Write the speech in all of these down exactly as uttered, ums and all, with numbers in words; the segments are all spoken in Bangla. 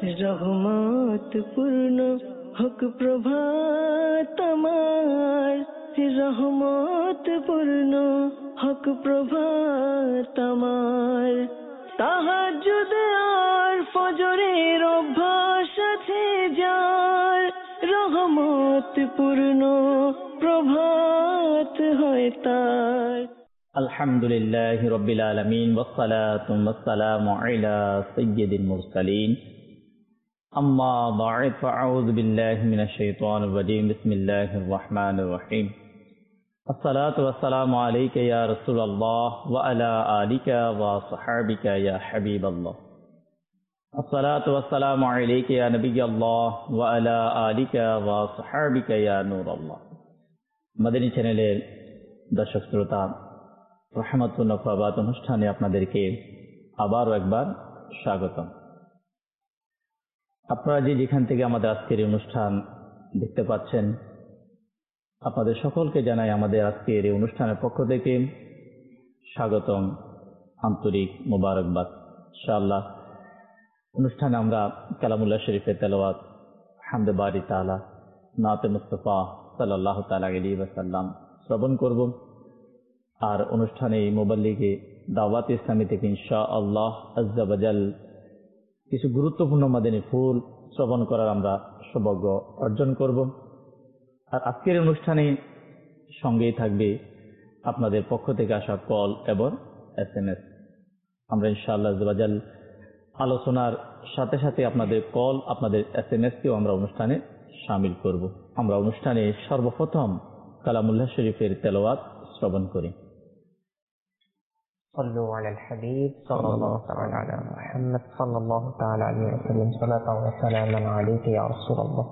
রহমত পূর্ণ হক প্রভাত আমার, রহমত পূর্ণ হক প্রভাত আমার। তাহাজ্জুদ আর ফজরের অভ্যাস আছে যার, রহমত পূর্ণ প্রভাত হয় তার। আলহামদুলিল্লাহি রাব্বিল আলামিন ওয়াসসালাতু ওয়াসসালামু আলা সাইয়্যিদিল মুরসালিন। আম্মা বা'দ, ফাআউযু বিল্লাহি মিনাশ শাইতানির রাজীম। বিসমিল্লাহির রাহমানির রহিম। আসসালাতু ওয়াসসালামু আলাইকা ইয়া রাসূলুল্লাহ ওয়া আলা আলিকা ওয়া সাহবিকা ইয়া হাবিবাল্লাহ। আসসালাতু ওয়াসসালামু আলাইকা ইয়া নবিয়াল্লাহ ওয়া আলা আলিকা ওয়া সাহবিকা ইয়া নূরাল্লাহ। মাদানী চ্যানেলের দর্শক শ্রোতা, রহমাতুন নফাবাত অনুষ্ঠানে আপনাদেরকে আবারও একবার স্বাগতম। আপনারা যে যেখান থেকে আমাদের আজকের এই অনুষ্ঠান দেখতে পাচ্ছেন, আপনাদের সকলকে জানাই আমাদের আজকের এই অনুষ্ঠানের পক্ষ থেকে স্বাগতম, আন্তরিক মোবারকবাদ। ইনশাআল্লাহ অনুষ্ঠানে আমরা কালামুল্লাহ শরীফের তেলাওয়াত, হামদে বারি তাআলা, নাতে মুস্তাফা সাল্লাল্লাহু তাআলা আলাইহি ওয়াসাল্লাম শ্রবণ করব। আর অনুষ্ঠানে মুবাল্লিগে দাওয়াত ইসলামী থেকে ইনশাআল্লাহ আজ্জা ওয়াজাল কিছু গুরুত্বপূর্ণ মাদানী ফুল শ্রবণ করার আমরা সৌভাগ্য অর্জন করব। আর আজকের অনুষ্ঠানে সঙ্গেই থাকবে আপনাদের পক্ষ থেকে আসা কল এবং এস এম এস। আমরা ইনশাআল্লাহ আজ্জা ওয়াজাল আলোচনার সাথে সাথে আপনাদের কল, আপনাদের এস এম এস কেও আমরা অনুষ্ঠানে শামিল করব। আমরা অনুষ্ঠানে সর্বপ্রথম কালামুল্লাহ শরীফের তেলাওয়াত শ্রবণ করি। صلوا على الحبيب صلى الله تعالى على محمد صلى الله تعالى عليه وسلم صلاة وسلاما عليك يا رسول الله।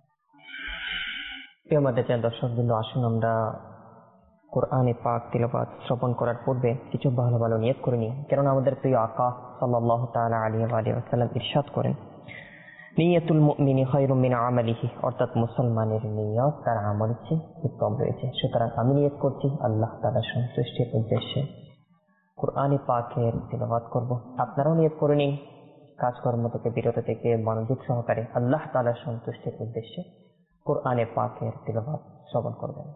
প্রিয় মাদ্রাসার দর্শকবৃন্দ, আসুন আমরা কোরআনে পাক তিলাওয়াত শ্রবণ করার পূর্বে কিছু ভালো ভালো নিয়ত করে নিই, কেননা আমাদের প্রিয় আকা সাল্লাল্লাহু তাআলা আলাইহি ওয়া সাল্লাম ইরশাদ করেন, নিয়াতুল মুমিনি খায়রুম মিন আমালিহি, অর্থাৎ মুসলমানের নিয়ত তার আমল চেয়ে উত্তম রয়েছে। সুতরাং আমি নিয়ত করছি আল্লাহ তাআলার সন্তুষ্টির উদ্দেশ্যে কোরআনে পাকের তিলাওয়াত করব। আপনারাও নিয়ত করে নিন কাজকর্ম থেকে বিরত থেকে মনোযোগ সহকারে আল্লাহ তাআলার সন্তুষ্টির উদ্দেশ্যে কোরআনে পাকের তিলাওয়াত শ্রবণ করবেন।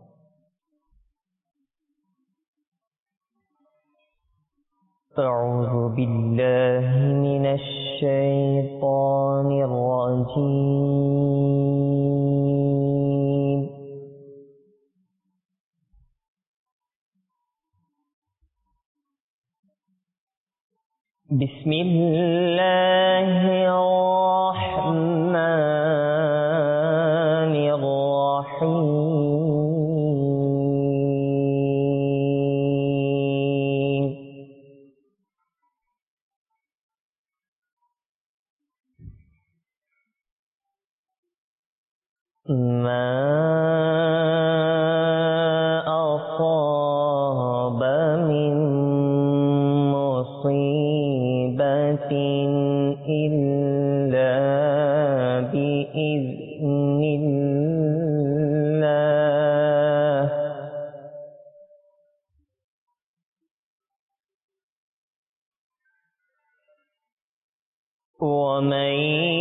أعوذ بالله من الشيطان الرجيم. بسم الله الرحمن الرحيم. ما أصاب من مصيبة إلا بإذن الله، ومن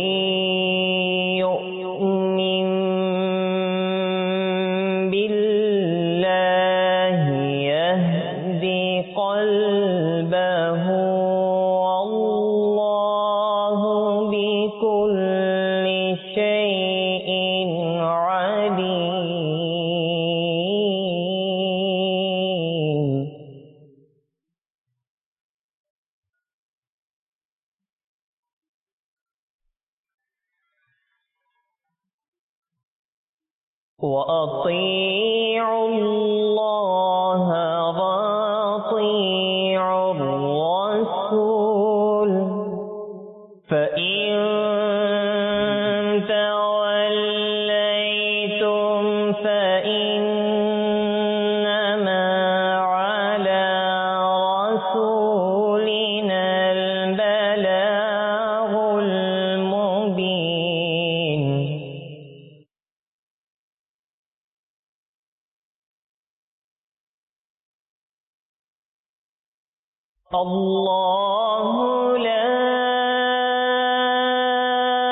يؤمن بالله يهد قلبه، والله بكل شيء عليم. وأطيعوا الله وأطيعوا الرسول، فإن توليتم فإنما على رسولنا البلاغ المبين. الله لا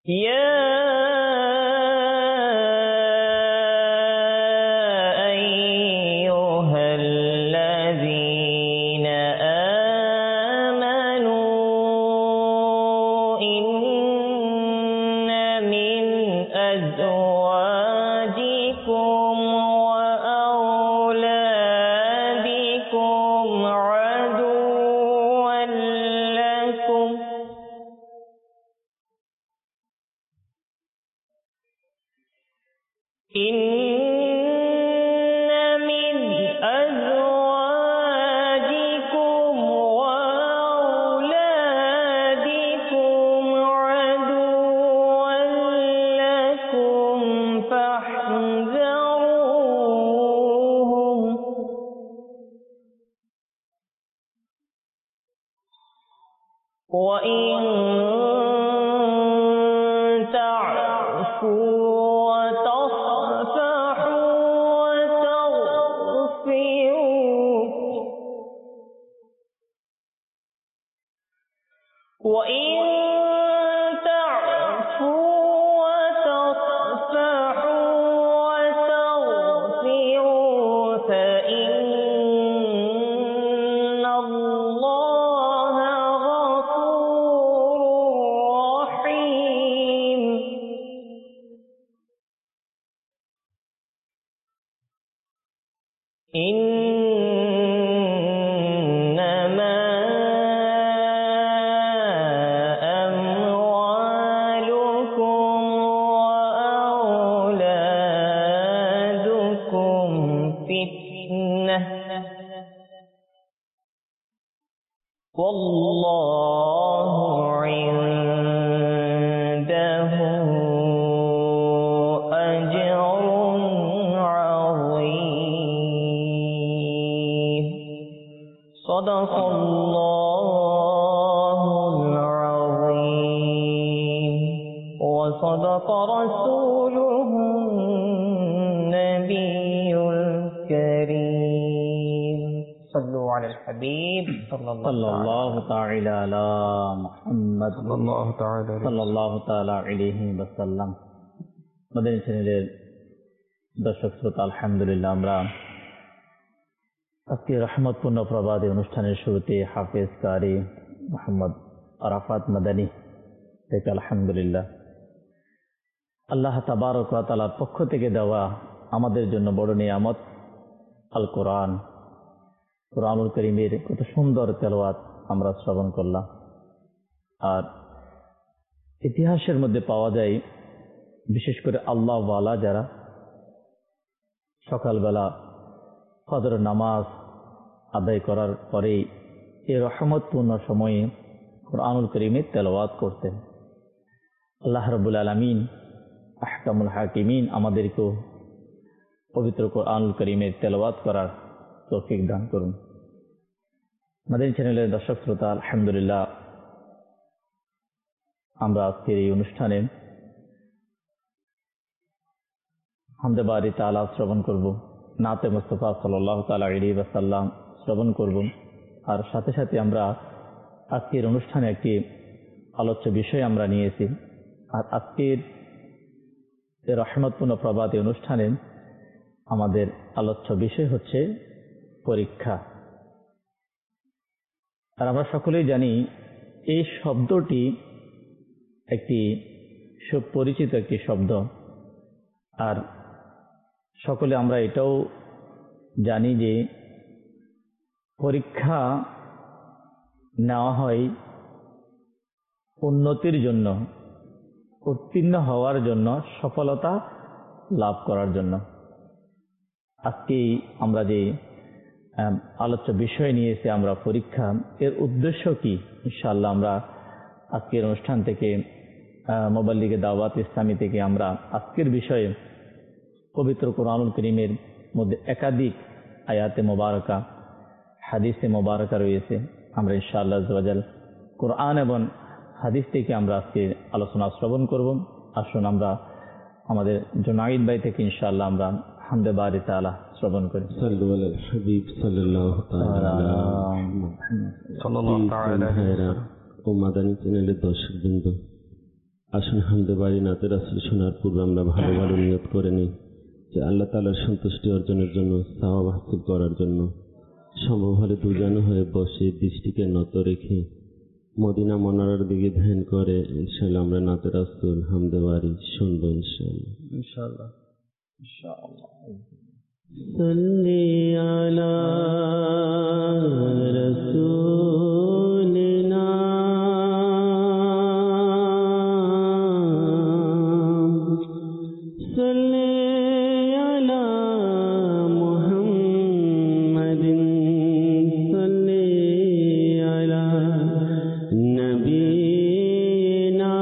সাল্লাল্লাহু তাআলা আলা মুহাম্মদ সাল্লাল্লাহু তাআলা আলাইহি ওয়াসাল্লাম। মাদানী চ্যানেলের দর্শক শ্রোতা, আলহামদুলিল্লাহ আমরা আজকে রহমতপূর্ণ প্রবাদী অনুষ্ঠানের শুরুতে হাফেজ কারি মোহাম্মদ আরাফাত মাদানী থেকে আলহামদুলিল্লাহ আল্লাহ তাবারক ওয়া তাআলার পক্ষ থেকে দেওয়া আমাদের জন্য বড় নিয়ামত আল কোরআন, কোরআনুল কারীমের কত সুন্দর তেলাওয়াত আমরা শ্রবণ করলাম। আর ইতিহাসের মধ্যে পাওয়া যায়, বিশেষ করে আল্লাহ ওয়ালা যারা সকালবেলা ফজর নামাজ আদায় করার পরেই এই রহমতপূর্ণ সময়ে কোরআনুল কারীমের তেলাওয়াত করতেন। আল্লাহ রাব্বুল আলামিন আহকামুল হাকিমিন আমাদেরকেও পবিত্র কোরআনুল কারীমের তেলাওয়াত করার তৌফিক দান করুন। মাদানী চ্যানেলের দর্শক শ্রোতা, আলহামদুলিল্লাহ আমরা আজকের এই অনুষ্ঠানে হামদে বারি তাআলা শ্রবণ করব, নাতে মুস্তাফা সাল্লাল্লাহু তাআলা আলাইহি ওয়াসাল্লাম শ্রবণ করব। আর সাথে সাথে আমরা আজকের অনুষ্ঠানে একটি আলোচ্য বিষয় আমরা নিয়েছি। আর আজকের এই রহমতপূর্ণ প্রবাদী অনুষ্ঠানে আমাদের আলোচ্য বিষয় হচ্ছে পরীক্ষা। আর আমরা সকলেই জানি এই শব্দটি একটি সুপরিচিত একটি শব্দ। আর সকলে আমরা এটাও জানি যে পরীক্ষা নেওয়া হয় উন্নতির জন্য, উত্তীর্ণ হওয়ার জন্য, সফলতা লাভ করার জন্য। আজকে আমরা যে আলোচ্য বিষয় নিয়েছি আমরা পরীক্ষা, এর উদ্দেশ্য কি ইনশাআল্লাহ আমরা আজকের অনুষ্ঠান থেকে মোবাল্লিগে দাওয়াত ইসলামী থেকে আমরা আজকের বিষয়ে পবিত্র কোরআনুল কারীমের মধ্যে একাধিক আয়াতে মোবারকা, হাদিসে মোবারকা রয়েছে। আমরা ইনশাআল্লাহ আজ্জা ওয়া জাল কোরআন এবং হাদিস থেকে আমরা আজকে আলোচনা শ্রবণ করব। আসুন আমরা আমাদের জুনাইদ ভাই থেকে ইনশাআল্লাহ আমরা হামদে বারি তাআলা শ্রবণ করি। সাল্লাল্লাহু আলাইহি হাবিব সাল্লাল্লাহু তাআলা সাল্লাল্লাহু তাআলা ও মাদানী চ্যানেলের দর্শকবৃন্দ, আসুন হামদে বাড়ি নাতে রাসূল শোনার পূর্বে আমরা ভালো ভালো নিয়ত করে নিই যে আল্লাহ তাআলার সন্তুষ্টি অর্জনের জন্য, সওয়াব হাসিল করার জন্য সম্ভব হলে দুজনে হয়ে বসে দৃষ্টিকে নত রেখে মদিনা মনোয়ারার দিকে ধ্যান করে ইনশাআল্লাহ আমরা নাতে রাসূল হামদে বাড়ি শুনবো ইনশাআল্লাহ ইনশাআল্লাহ ইনশাআল্লাহ সাল্লি আলা রাসূলিনা সাল্লি আলা মুহাম্মাদিন সাল্লি আলা নবিনা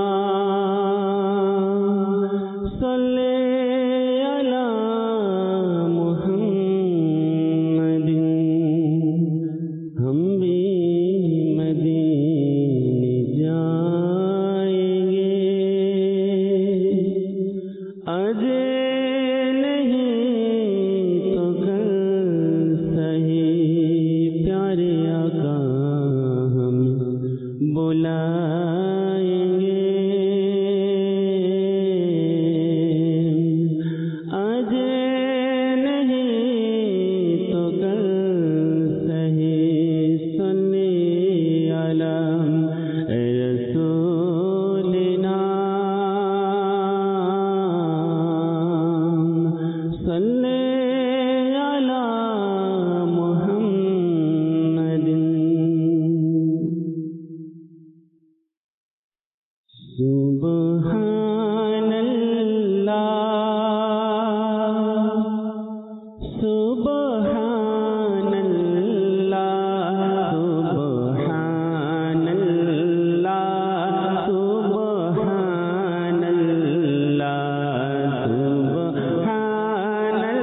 সাল্লি আলা মুহাম্মাদিন हम भी मदीने जाएंगे आज नहीं तो कल सही प्यारे आका हम बुलाएंगे आज नहीं तो कल सही सल्ली अला रसूलिना सल्ली अला मुहम्मदिन सुब्हानल्लाह सुब्हानल्लाह सुब्हानल्लाह सुब्हानल्लाह सुब्हानल्लाह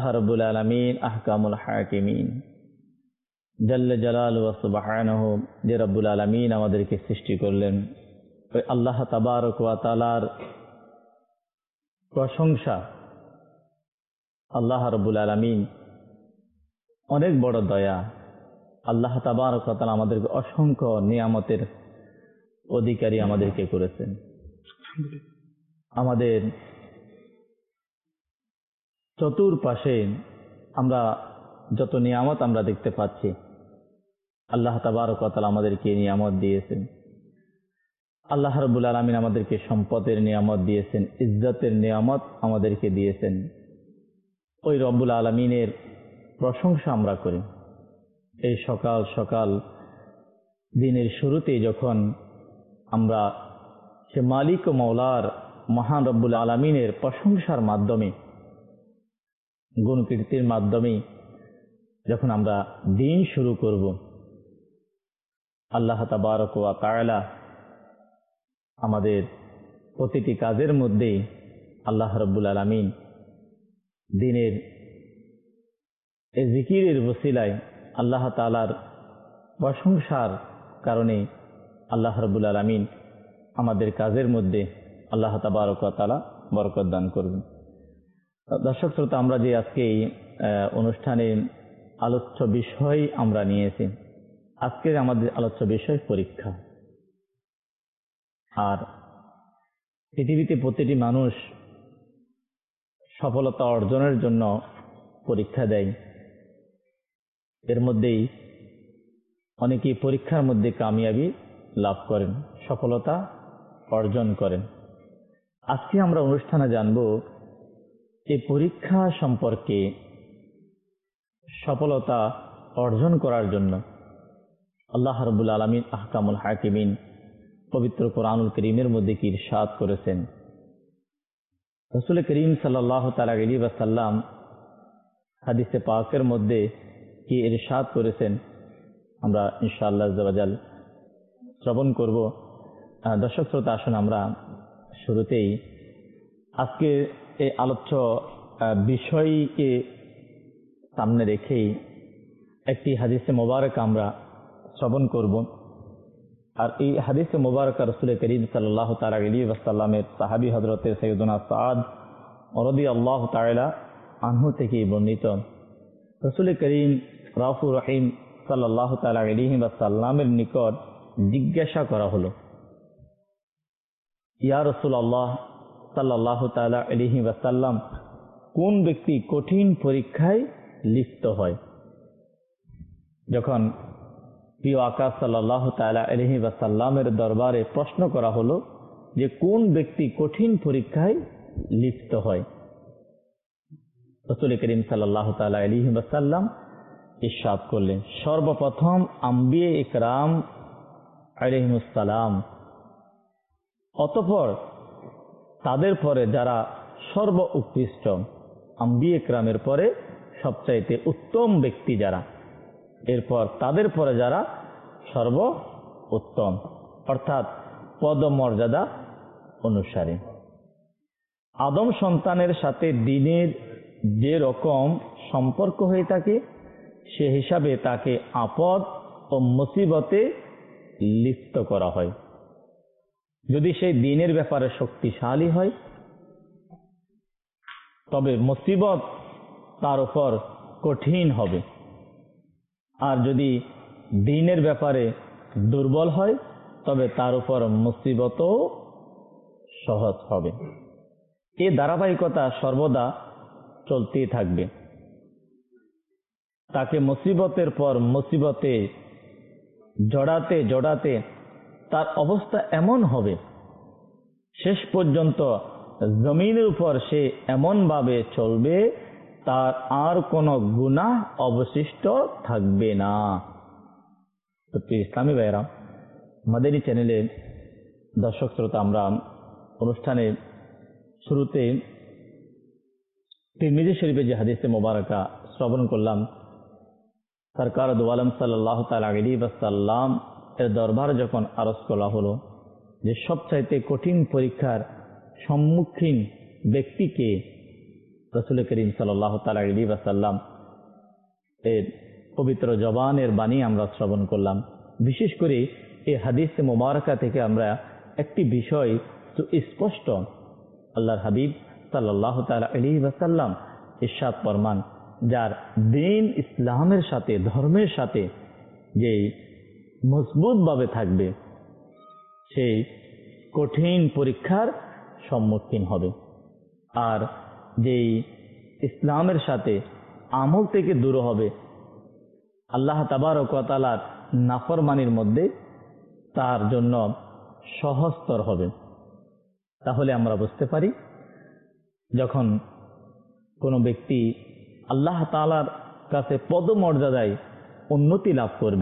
রাব্বুল আলামিন আহকামুল হাকিমিন, জাল্লে জালালুহু ওয়া সুবহানাহু, যে রব্বুল আলামিন আমাদেরকে সৃষ্টি করলেন, ওই আল্লাহ তাবারক ওয়া তাআলার প্রশংসা। আল্লাহ রাব্বুল আলামিন অনেক বড় দয়া। আল্লাহ তাবারক ওয়া তাআলা আমাদেরকে অসংখ্য নিয়ামতের অধিকারী আমাদেরকে করেছেন। আমাদের চতুর্পাশে আমরা যত নিয়ামত আমরা দেখতে পাচ্ছি, আল্লাহ তাবারক ওয়া তাআলা আমাদেরকে নিয়ামত দিয়েছেন। আল্লাহ রাব্বুল আলামিন আমাদেরকে সম্পদের নিয়ামত দিয়েছেন, ইজ্জতের নিয়ামত আমাদেরকে দিয়েছেন। ওই রব্বুল আলামিনের প্রশংসা আমরা করি। এই সকাল সকাল দিনের শুরুতে যখন আমরা সে মালিক ও মওলার মহান রব্বুল আলামিনের প্রশংসার মাধ্যমে, গুণ কীর্তির মাধ্যমে যখন আমরা দিন শুরু করব, আল্লাহ তাবারক ওয়া তাআলা আমাদের প্রতিটি কাজের মধ্যেই আল্লাহ রাব্বুল আলামিন দিনের এই জিকিরের ওসিলায় আল্লাহ তাআলার প্রশংসার কারণে আল্লাহ রাব্বুল আলামিন আমাদের কাজের মধ্যে আল্লাহ তাবারক ওয়া তাআলা বরকত দান করবেন। দর্শক শ্রোতা, আমরা যে আজকে এই অনুষ্ঠানে আলোচ্য বিষয় আমরা নিয়েছি, আজকের আমাদের আলোচ্য বিষয় পরীক্ষা। আর পৃথিবীতে প্রতিটি মানুষ সফলতা অর্জনের জন্য পরীক্ষা দেয়। এর মধ্যেই অনেকেই পরীক্ষার মধ্যে কামিয়াবি লাভ করেন, সফলতা অর্জন করেন। আজকে আমরা অনুষ্ঠানে জানব এই পরীক্ষা সম্পর্কে। সফলতা অর্জন করার জন্য আল্লাহ রাব্বুল আলামিন আহকামুল হাকিমিন পবিত্র কোরআনুল কারীমের মধ্যে কি ইরশাদ করেছেন। রাসূল করিম সাল্লাল্লাহু তাআলা আলাইহি ওয়াসাল্লাম হাদিসে পাকের মধ্যে কি ইরশাদ করেছেন আমরা ইনশাআল্লাহ আজ্জা ওয়া জাল শ্রবণ করব। দর্শক শ্রোতা, আসুন আমরা শুরুতেই আজকে এই আলোচ্য বিষয়কে সামনে রেখেই একটি হাদিসে মোবারক আমরা শ্রবণ করব। আর এই হাদিসে মোবারক রাসূল করিম সাল্লাল্লাহু তাআলা আলাইহি ওয়াসাল্লামের সাহাবী হযরতে সাইয়্যিদুনা সাদ রাদিয়াল্লাহু তাআলা আনহু থেকে বর্ণিত। রাসূল করিম রাউফুর রহিম সাল্লাল্লাহু তাআলা আলাইহি ওয়াসাল্লামের নিকট জিজ্ঞাসা করা হলো, ইয়া রাসূলুল্লাহ সাল্লাল্লাহু তাআলা আলাইহি ওয়াসাল্লাম, কোন ব্যক্তি কঠিন পরীক্ষায় লিপ্ত হয়? যখন প্রিয় আকাশ সাল্লাল্লাহু তাআলা আলাইহি ওয়াসাল্লামের দরবারে প্রশ্ন করা হলো যে কোন ব্যক্তি কঠিন পরীক্ষায় লিপ্ত হয়, রাসূল করিম সাল্লাল্লাহু তাআলা আলাইহি ওয়াসাল্লাম ইরশাদ করলেন, সর্বপ্রথম আম্বিয়ে ইকরাম আলাইহিমুস সালাম, অতঃপর তাদের পরে যারা সর্ব উৎকৃষ্ট, আম্বিয়ে ইকরামের পরে সবচাইতে উত্তম ব্যক্তি যারা, এরপর তাদের পরে যারা সর্ব উত্তম, অর্থাৎ পদমর্যাদা অনুসারে। আদম সন্তানের সাথে দিনের যে রকম সম্পর্ক হয়ে থাকে সে হিসাবে তাকে আপদ ও মুসিবতে লিপ্ত করা হয়। যদি সেই দিনের ব্যাপারে শক্তিশালী হয় তবে মুসিবত তার উপর কঠিন হবে, আর যদি দিনের ব্যাপারে দুর্বল হয় তবে তার উপর মুসিবতও সহজ হবে। এই ধারাবাহিকতা সর্বদা চলতেই থাকবে। তাকে মুসিবতের পর মুসিবতে জড়াতে জড়াতে তার অবস্থা এমন হবে, শেষ পর্যন্ত জমিনের উপর সে এমনভাবে চলবে তার আর কোনো গুনাহ অবশিষ্ট থাকবে না। তো ইসলামী ভাইরা, মাদানী চ্যানেলে দর্শক শ্রোতা, আমরা অনুষ্ঠানের শুরুতে তিরমিজি শরীফে যে হাদিসে মোবারকা শ্রবণ করলাম, সরকার দু আলম সাল্লাল্লাহু তাআলা আলাইহি ওয়াসাল্লাম এর দরবার যখন আরজ করা হলো যে সবচাইতে কঠিন পরীক্ষার সম্মুখীন ব্যক্তিকে, রাসূল করিম সাল্লাল্লাহু তাআলা আলাইহি ওয়াসাল্লাম এর পবিত্র জবানের বাণী আমরা শ্রবণ করলাম। বিশেষ করে এই হাদিস মুবারাকা থেকে আমরা একটি বিষয় স্পষ্ট, আল্লাহর হাবিব সাল্লাল্লাহু তাআলা আলাইহি ওয়াসাল্লাম ইরশাদ ফরমান, যার দ্বীন ইসলামের সাথে, ধর্মের সাথে যেই মজবুতভাবে থাকবে সেই কঠিন পরীক্ষার সম্মুখীন হবে। আর যেই ইসলামের সাথে আমল থেকে দূর হবে, আল্লাহ তাবারক ওয়া তাআলার নাফরমানির মধ্যে তার জন্য সহজতর হবে। তাহলে আমরা বুঝতে পারি, যখন কোনো ব্যক্তি আল্লাহ তাআলার কাছে পদমর্যাদায় উন্নতি লাভ করবে,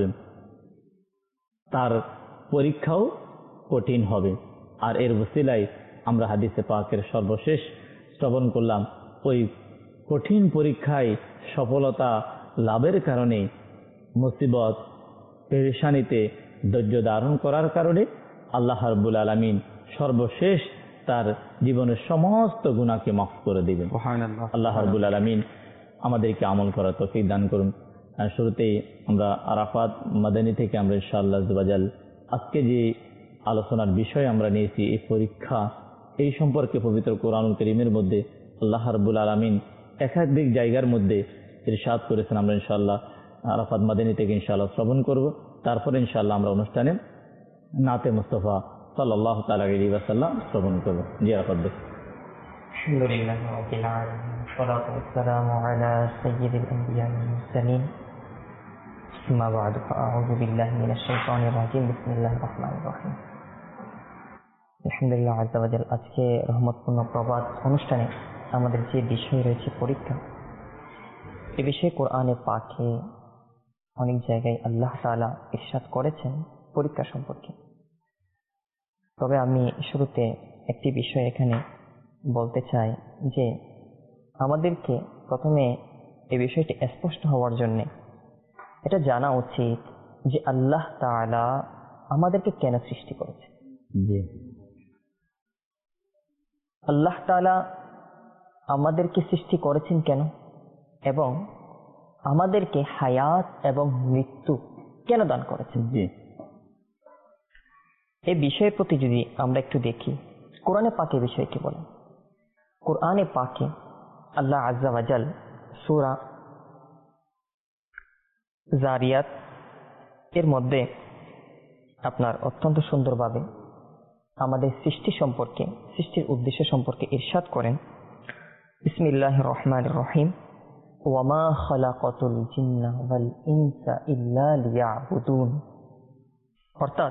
তার পরীক্ষাও কঠিন হবে। আর এর ওসিলায় আমরা হাদিসে পাকের সর্বশেষ শ্রবণ করলাম, ওই কঠিন পরীক্ষায় সফলতা লাভের কারণে, মুসিবত পেরেশানিতে ধৈর্য ধারণ করার কারণে আল্লাহ রাব্বুল আলামিন সর্বশেষ তার জীবনের সমস্ত গুনাহকে মাফ করে দিবেন। আল্লাহ রাব্বুল আলামিন আমাদেরকে আমল করার তৌফিক দান করুন। শুরুতেই আমরা আরাফাত মাদানী থেকে আমরা ইনশাআল্লাহ আযওয়াজাল আজকে যে আলোচনার বিষয় আমরা নিয়েছি, এই পরীক্ষা, এই সম্পর্কে পবিত্র কোরআনুল কারীমের মধ্যে আল্লাহ রাব্বুল আলামিন একাধিক জায়গার মধ্যে ইরশাদ করেছেন। আমরা ইনশাআল্লাহ আরাফাত মাদানী থেকে ইনশাআল্লাহ শ্রবণ করব। তারপরে ইনশাআল্লাহ আমরা অনুষ্ঠানে নাতে মুস্তাফা সাল্লাল্লাহু তাআলা আলাইহি ওয়াসাল্লাম শ্রবণ করব। জি আরাফাত ভাই। আলহামদুলিল্লাহি রাব্বিল আলামিন, ওয়াসসালাতু ওয়াসসালামু আলা সাইয়্যিদিল আমবিয়া'i ওয়াল মুরসালিন, আম্মা বা'দু, ফাআউযু বিল্লাহি মিনাশ শাইতানির রাজীম, বিসমিল্লাহির রহমানির রহিম। আলহামদুলিল্লাহ আযজা ওয়া জাল, আজকে রহমতপূর্ণ প্রবাদ অনুষ্ঠানে আমাদের যে বিষয় রয়েছে পরীক্ষা, এ বিষয়ে কোরআনে পাকে অনেক জায়গায় আল্লাহ তাআলা ইরশাদ করেছেন পরীক্ষা সম্পর্কে। তবে আমি শুরুতে একটি বিষয় এখানে বলতে চাই যে আমাদেরকে প্রথমে এই বিষয়টি স্পষ্ট হওয়ার জন্য এটা জানা উচিত যে আল্লাহ তাআলা আমাদেরকে কেন সৃষ্টি করেছে। জি, আল্লাহ তাআলা আমাদেরকে সৃষ্টি করেছেন কেন, এবং আমাদেরকে হায়াত এবং মৃত্যু কেন দান করেছেন। জি, এই বিষয়ের প্রতি যদি আমরা একটু দেখি, কোরআনে পাকে বিষয় কি বলে। কোরআনে পাকে আল্লাহ আযজা ওয়া জাল সূরা জারিয়াত এর মধ্যে আপনার অত্যন্ত সুন্দরভাবে আমাদের সৃষ্টি সম্পর্কে, সৃষ্টির উদ্দেশ্য সম্পর্কে ইরশাদ করেন, বিসমিল্লাহির রহমানির রহিম, ওয়া মা খালাকাতুল জিন্না ওয়াল ইনসা ইল্লা লিয়াবুদুন। অর্থাৎ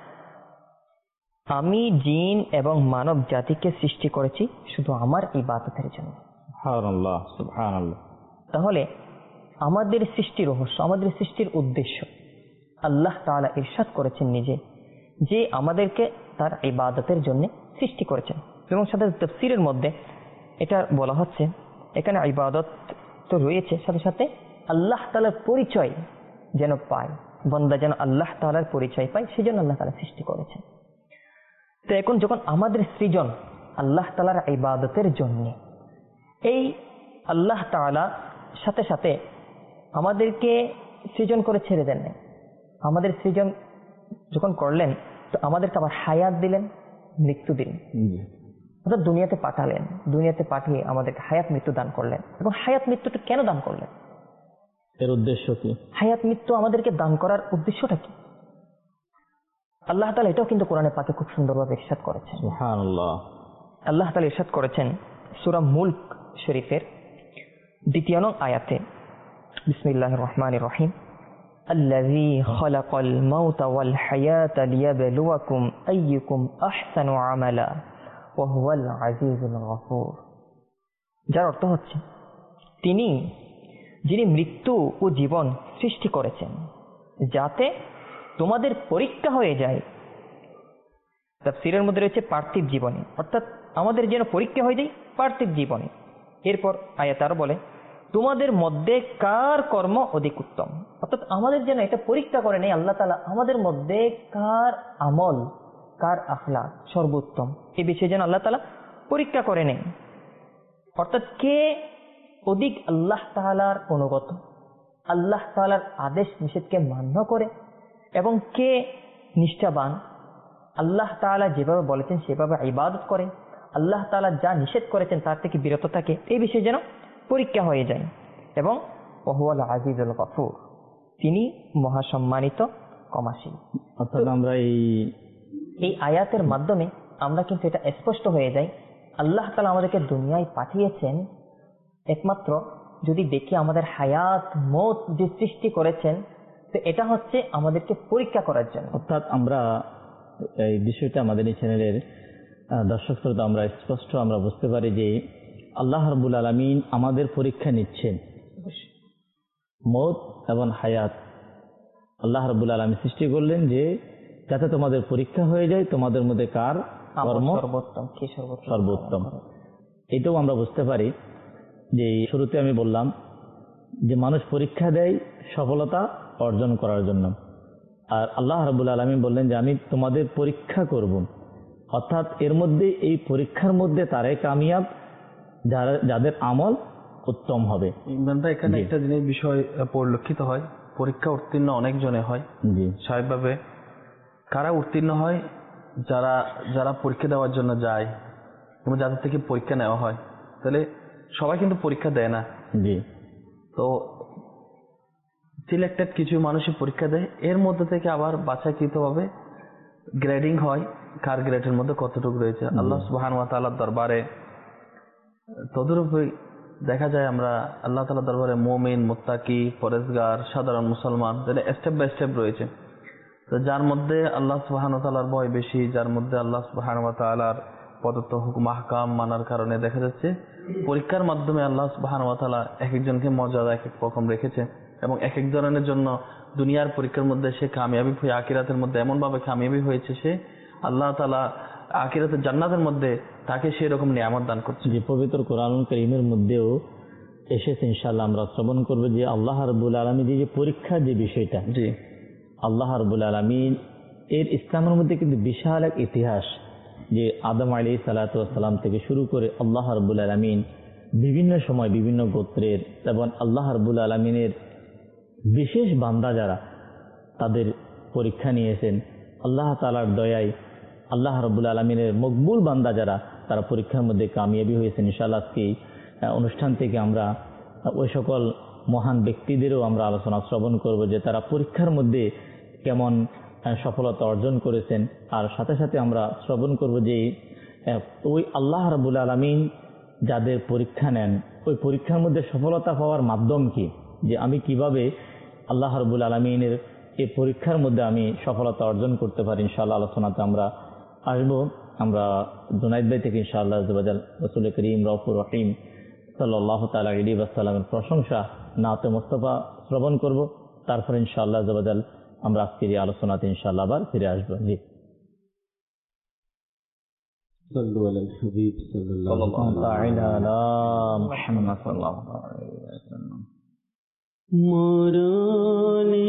আমি জিন এবং মানব জাতিকে সৃষ্টি করেছি শুধু আমার ইবাদতের জন্য। সুবহানাল্লাহ, সুবহানাল্লাহ। তাহলে আমাদের সৃষ্টি রহস্য, আমাদের সৃষ্টির উদ্দেশ্য আল্লাহ তাআলা ইরশাদ করেছেন নিজে, যে আমাদেরকে তার ইবাদতের জন্য সৃষ্টি করেছেন। এবং সাথে তাফসীরের মধ্যে এটা বলা হচ্ছে, এখানে ইবাদত তো রয়েছে, সাথে সাথে আল্লাহ তাআলার পরিচয় যেন পায়, বান্দা যেন আল্লাহ তাআলার পরিচয় পায়, সেজন্য আল্লাহ তাআলা সৃষ্টি করেছেন। তো এখন যখন আমাদের সৃজন আল্লাহ তাআলার ইবাদতের জন্য, এই আল্লাহ তাআলা সাথে সাথে আমাদেরকে সৃজন করে ছেড়ে দেন নাই। আমাদের সৃজন যখন করলেন, তো আমাদেরকে আবার হায়াত দিলেন, মৃত্যু দিলেন, অর্থাৎ দুনিয়াতে পাঠালেন। দুনিয়াতে পাঠিয়ে আমাদেরকে হায়াত মৃত্যু দান করলেন। এবং হায়াত মৃত্যুটা কেন দান করলেন, এর উদ্দেশ্য কি? হায়াত মৃত্যু আমাদেরকে দান করার উদ্দেশ্যটা কি? আল্লাহ তাআলা এটাও কিন্তু কোরআনে পাকে খুব সুন্দরভাবে ইরশাদ করেছেন। সুবহানাল্লাহ। আল্লাহ তাআলা ইরশাদ করেছেন সূরা মুলক শরীফের দ্বিতীয় নং আয়াতে, বিসমিল্লাহির রহমানির রহিম, আল্লাযী খালাকাল মাউতা ওয়াল হায়াতা লিয়াবলুয়াকুম আইয়ুকুম আহসানু আমালা ওয়া হুয়াল আজিজুল গফুর। যার অর্থ হচ্ছে, তিনি যিনি মৃত্যু ও জীবন সৃষ্টি করেছেন যাতে তোমাদের পরীক্ষা হয়ে যায়। তাফসীরের মধ্যে রয়েছে পার্থিব জীবনে, অর্থাৎ আমাদের যেন পরীক্ষা হয়ে যায় পার্থিব জীবনে। এরপর আয়াত আরো বলে, তোমাদের মধ্যে কার কর্ম অধিক উত্তম। অর্থাৎ আমাদের যেন এটা পরীক্ষা করে নেই আল্লাহ তাআলা, আমাদের মধ্যে কার আমল, কার আখলাক সর্বোত্তম, এই বিষয়ে যেন আল্লাহ তাআলা পরীক্ষা করে নেই। অর্থাৎ কে অধিক আল্লাহ তাআলার অনুগত, আল্লাহ তাআলার আদেশ নিষেধকে মান্য করে, এবং কে নিষ্ঠাবান, আল্লাহ তাআলা যেভাবে বলেছেন সেভাবে ইবাদত করে, আল্লাহ তাআলা যা নিষেধ করেছেন তার থেকে বিরত থাকে, এই বিষয়ে যেন পরীক্ষা হয়ে যায়। এবং ওয়াহুয়াল আজিজুল গফুর, তিনি মহাসম্মানিত ক্ষমাশীল। অর্থাৎ আমরা এই এই আয়াতের মাধ্যমে আমরা কিন্তু এটা স্পষ্ট হয়ে যায়, আল্লাহ তাআলা আমাদেরকে দুনিয়ায় পাঠিয়েছেন একমাত্র যদি দেখি আমাদের হায়াত মত যে সৃষ্টি করেছেন, তো এটা হচ্ছে আমাদেরকে পরীক্ষা করার জন্য। অর্থাৎ আমরা এই বিষয়টা আমাদের এই চ্যানেলের দর্শক শ্রোতা আমরা স্পষ্ট আমরা বুঝতে পারি যে আল্লাহ রাব্বুল আলামিন আমাদের পরীক্ষা নিচ্ছেন। মত এবং হায়াত আল্লাহ রাব্বুল আলামিন সৃষ্টি করলেন যে যাতে তোমাদের পরীক্ষা হয়ে যায় তোমাদের মধ্যে কার কর্ম সর্বোত্তম, কি সর্বোত্তম। এটাও আমরা বুঝতে পারি যে শুরুতে আমি বললাম যে মানুষ পরীক্ষা দেয় সফলতা অর্জন করার জন্য, আর আল্লাহ রাব্বুল আলামিন বললেন যে আমি তোমাদের পরীক্ষা করব, অর্থাৎ এর মধ্যে এই পরীক্ষার মধ্যে তারাই কামিয়াব যারা যাদের আমল উত্তম হবে। ইমরান ভাই, এখানে একটা জিনিস বিষয় পরিলক্ষিত হয়, পরীক্ষা উত্তীর্ণ অনেক জনে হয়। জি, স্বাভাবিকভাবে কারা উত্তীর্ণ হয়? যারা যারা পরীক্ষা দেওয়ার জন্য যায় এবং যাদের থেকে পরীক্ষা নেওয়া হয়। তাহলে সবাই কিন্তু পরীক্ষা দেয় না। জি, তো সিলেক্টেড কিছু মানুষই পরীক্ষা দেয়, এর মধ্যে থেকে আবার বাছাইকৃতভাবে গ্রেডিং হয় কার গ্রেডের মধ্যে কতটুকু রয়েছে। আল্লাহ সুবহানাহু ওয়া তাআলার দরবারে তদরূপই দেখা যায় আমরা আল্লাহ তাআলার দরবারে মুমিন, মুত্তাকি, পরেজগার, সাধারণ মুসলমান, যেটা স্টেপ বাই স্টেপ রয়েছে। তো যার মধ্যে আল্লাহ সুবহানাহু ওয়া তাআলার ভয় বেশি, যার মধ্যে আল্লাহ সুবহানাহু ওয়া তাআলার প্রদত্ত হুকুম আহকাম মানার কারণে দেখা যাচ্ছে পরীক্ষার মাধ্যমে আল্লাহ সুবহানাহু ওয়া তাআলা এক একজনকে মর্যাদা এক এক রকম রেখেছে, এবং এক এক ধরনের জন্য দুনিয়ার পরীক্ষার মধ্যে সে কামিয়াবি হয়ে আখিরাতের মধ্যে এমন ভাবে কামিয়াবি হয়েছে, সে আল্লাহ তাআলা আখিরাতের জান্নাতের মধ্যে তাকে সেই রকম নিয়ামত দান করছে। যে পবিত্র কোরআনুল কারীমের মধ্যেও এসেছে, ইনশাআল্লাহ আমরা শ্রবণ করব যে আল্লাহ রাব্বুল আলামিন যে পরীক্ষার যে বিষয়টা, জি আল্লাহ রাব্বুল আলামিন এর ইসলামের মধ্যে কিন্তু বিশাল এক ইতিহাস, যে আদম আলাইহিস সালাতু ওয়াস সালাম থেকে শুরু করে আল্লাহ রাব্বুল আলামিন বিভিন্ন সময় বিভিন্ন গোত্রের এবং আল্লাহ রাব্বুল আলামিনের বিশেষ বান্দা যারা তাদের পরীক্ষা নিয়েছেন, আল্লাহ তাআলার দয়ায় আল্লাহ রাব্বুল আলামিনের মকবুল বান্দা যারা তারা পরীক্ষার মধ্যে কামিয়াবি হয়েছেন। ইনশাআল্লাহ আজকে অনুষ্ঠান থেকে আমরা ওই সকল মহান ব্যক্তিদেরও আমরা আলোচনা শ্রবণ করব যে তারা পরীক্ষার মধ্যে কেমন সফলতা অর্জন করেছেন, আর সাথে সাথে আমরা শ্রবণ করব যে ওই আল্লাহ রাব্বুল আলামিন যাদের পরীক্ষা নেন ওই পরীক্ষার মধ্যে সফলতা পাওয়ার মাধ্যম কি, যে আমি কিভাবে আল্লাহ রাব্বুল আলামিনের এই পরীক্ষার মধ্যে আমি সফলতা অর্জন করতে পারি। ইনশাআল্লাহ আলোচনাতে আমরা আসবো। আমরা জুনাইদ ভাই থেকে ইনশাআল্লাহ আযওয়াজাল রাসূল করিম রাউফুর রহিম সাল্লাল্লাহু তাআলা আলাইহি ওয়াসাল্লামের প্রশংসা নাতে মুস্তাফা শ্রবণ করব, তারপর ইনশাআল্লাহ আযওয়াজাল আমরা আজকের এই আলোচনাতে ইনশাআল্লাহ আবার ফিরে আসবো। জি, সাল্লু আলাল হাবিব সাল্লাল্লাহু তাআলা আলা মুহাম্মদ সাল্লাল্লাহু আলাইহি ওয়াসাল্লাম। মরণে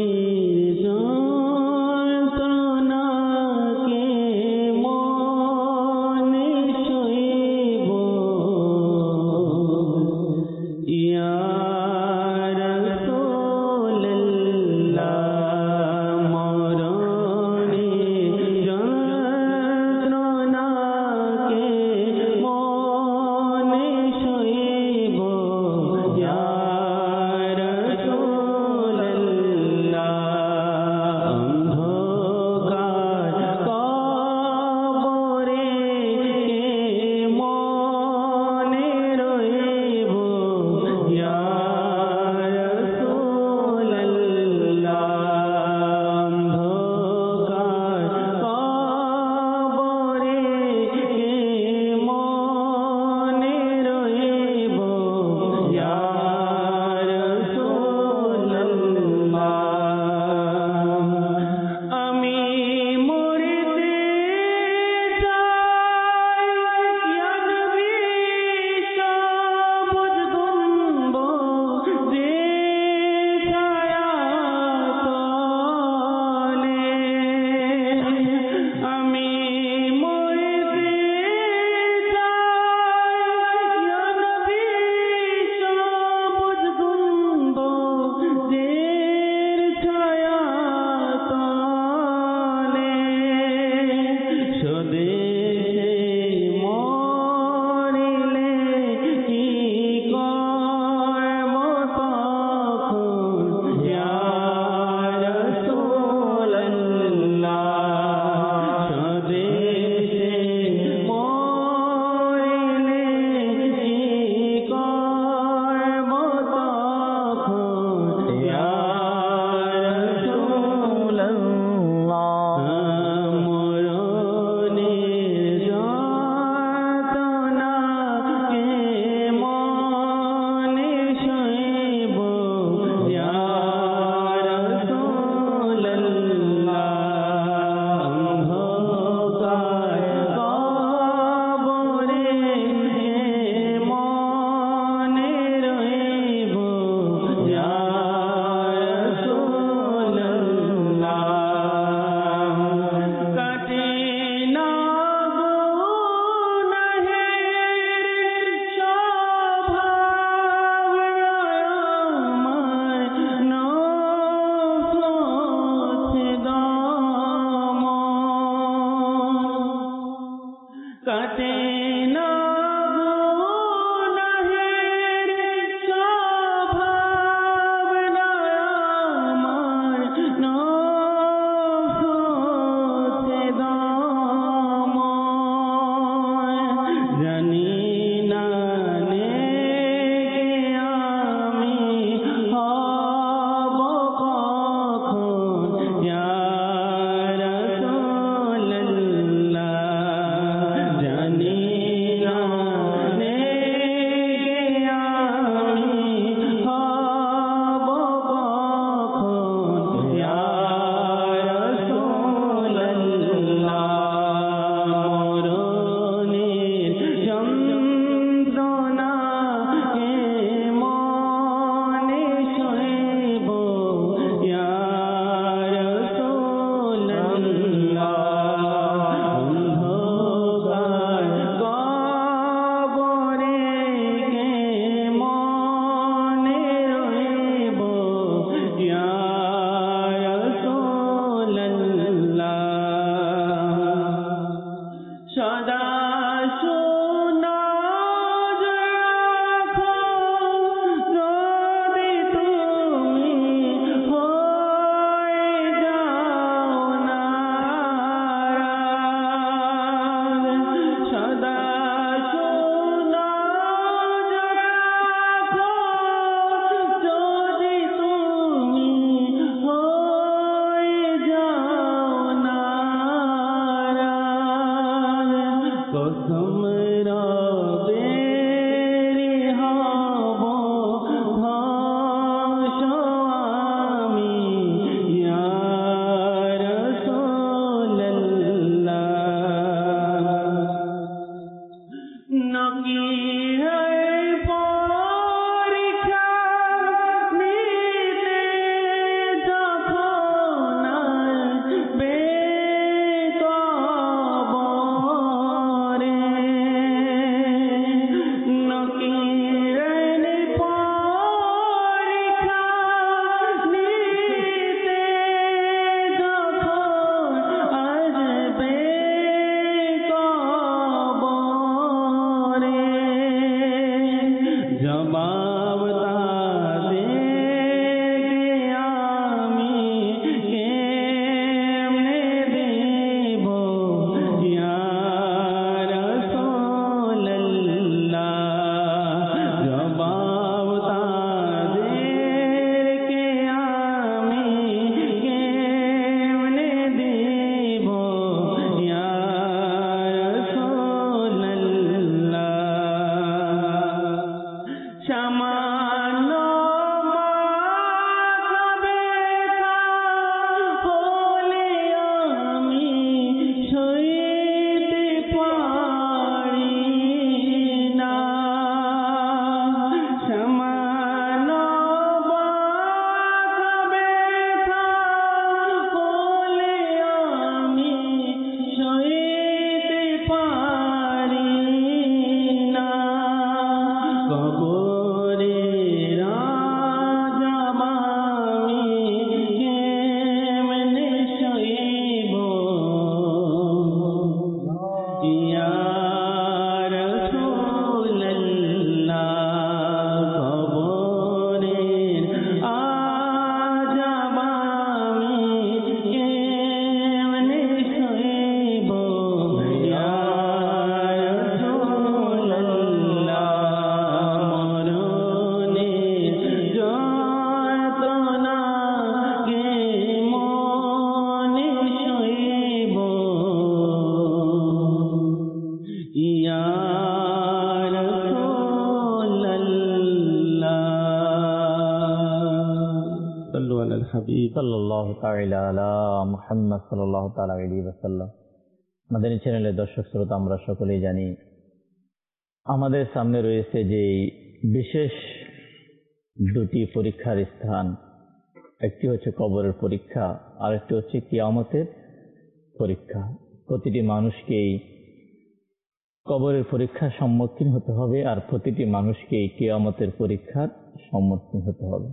على الحبيب সাল্লাল্লাহু তাআলা আলা মুহাম্মদ সাল্লাল্লাহু তাআলা আলাইহি ওয়াসাল্লাম। মাদানী চ্যানেলের দর্শক শ্রোতা, আমরা সকলেই জানি আমাদের সামনে রয়েছে যে বিশেষ দুটি পরীক্ষার স্থান, একটি হচ্ছে কবরের পরীক্ষা, আর একটি হচ্ছে কিয়ামতের পরীক্ষা। প্রতিটি মানুষকেই কবরের পরীক্ষার সম্মুখীন হতে হবে, আর প্রতিটি মানুষকেই কিয়ামতের পরীক্ষার সম্মুখীন হতে হবে।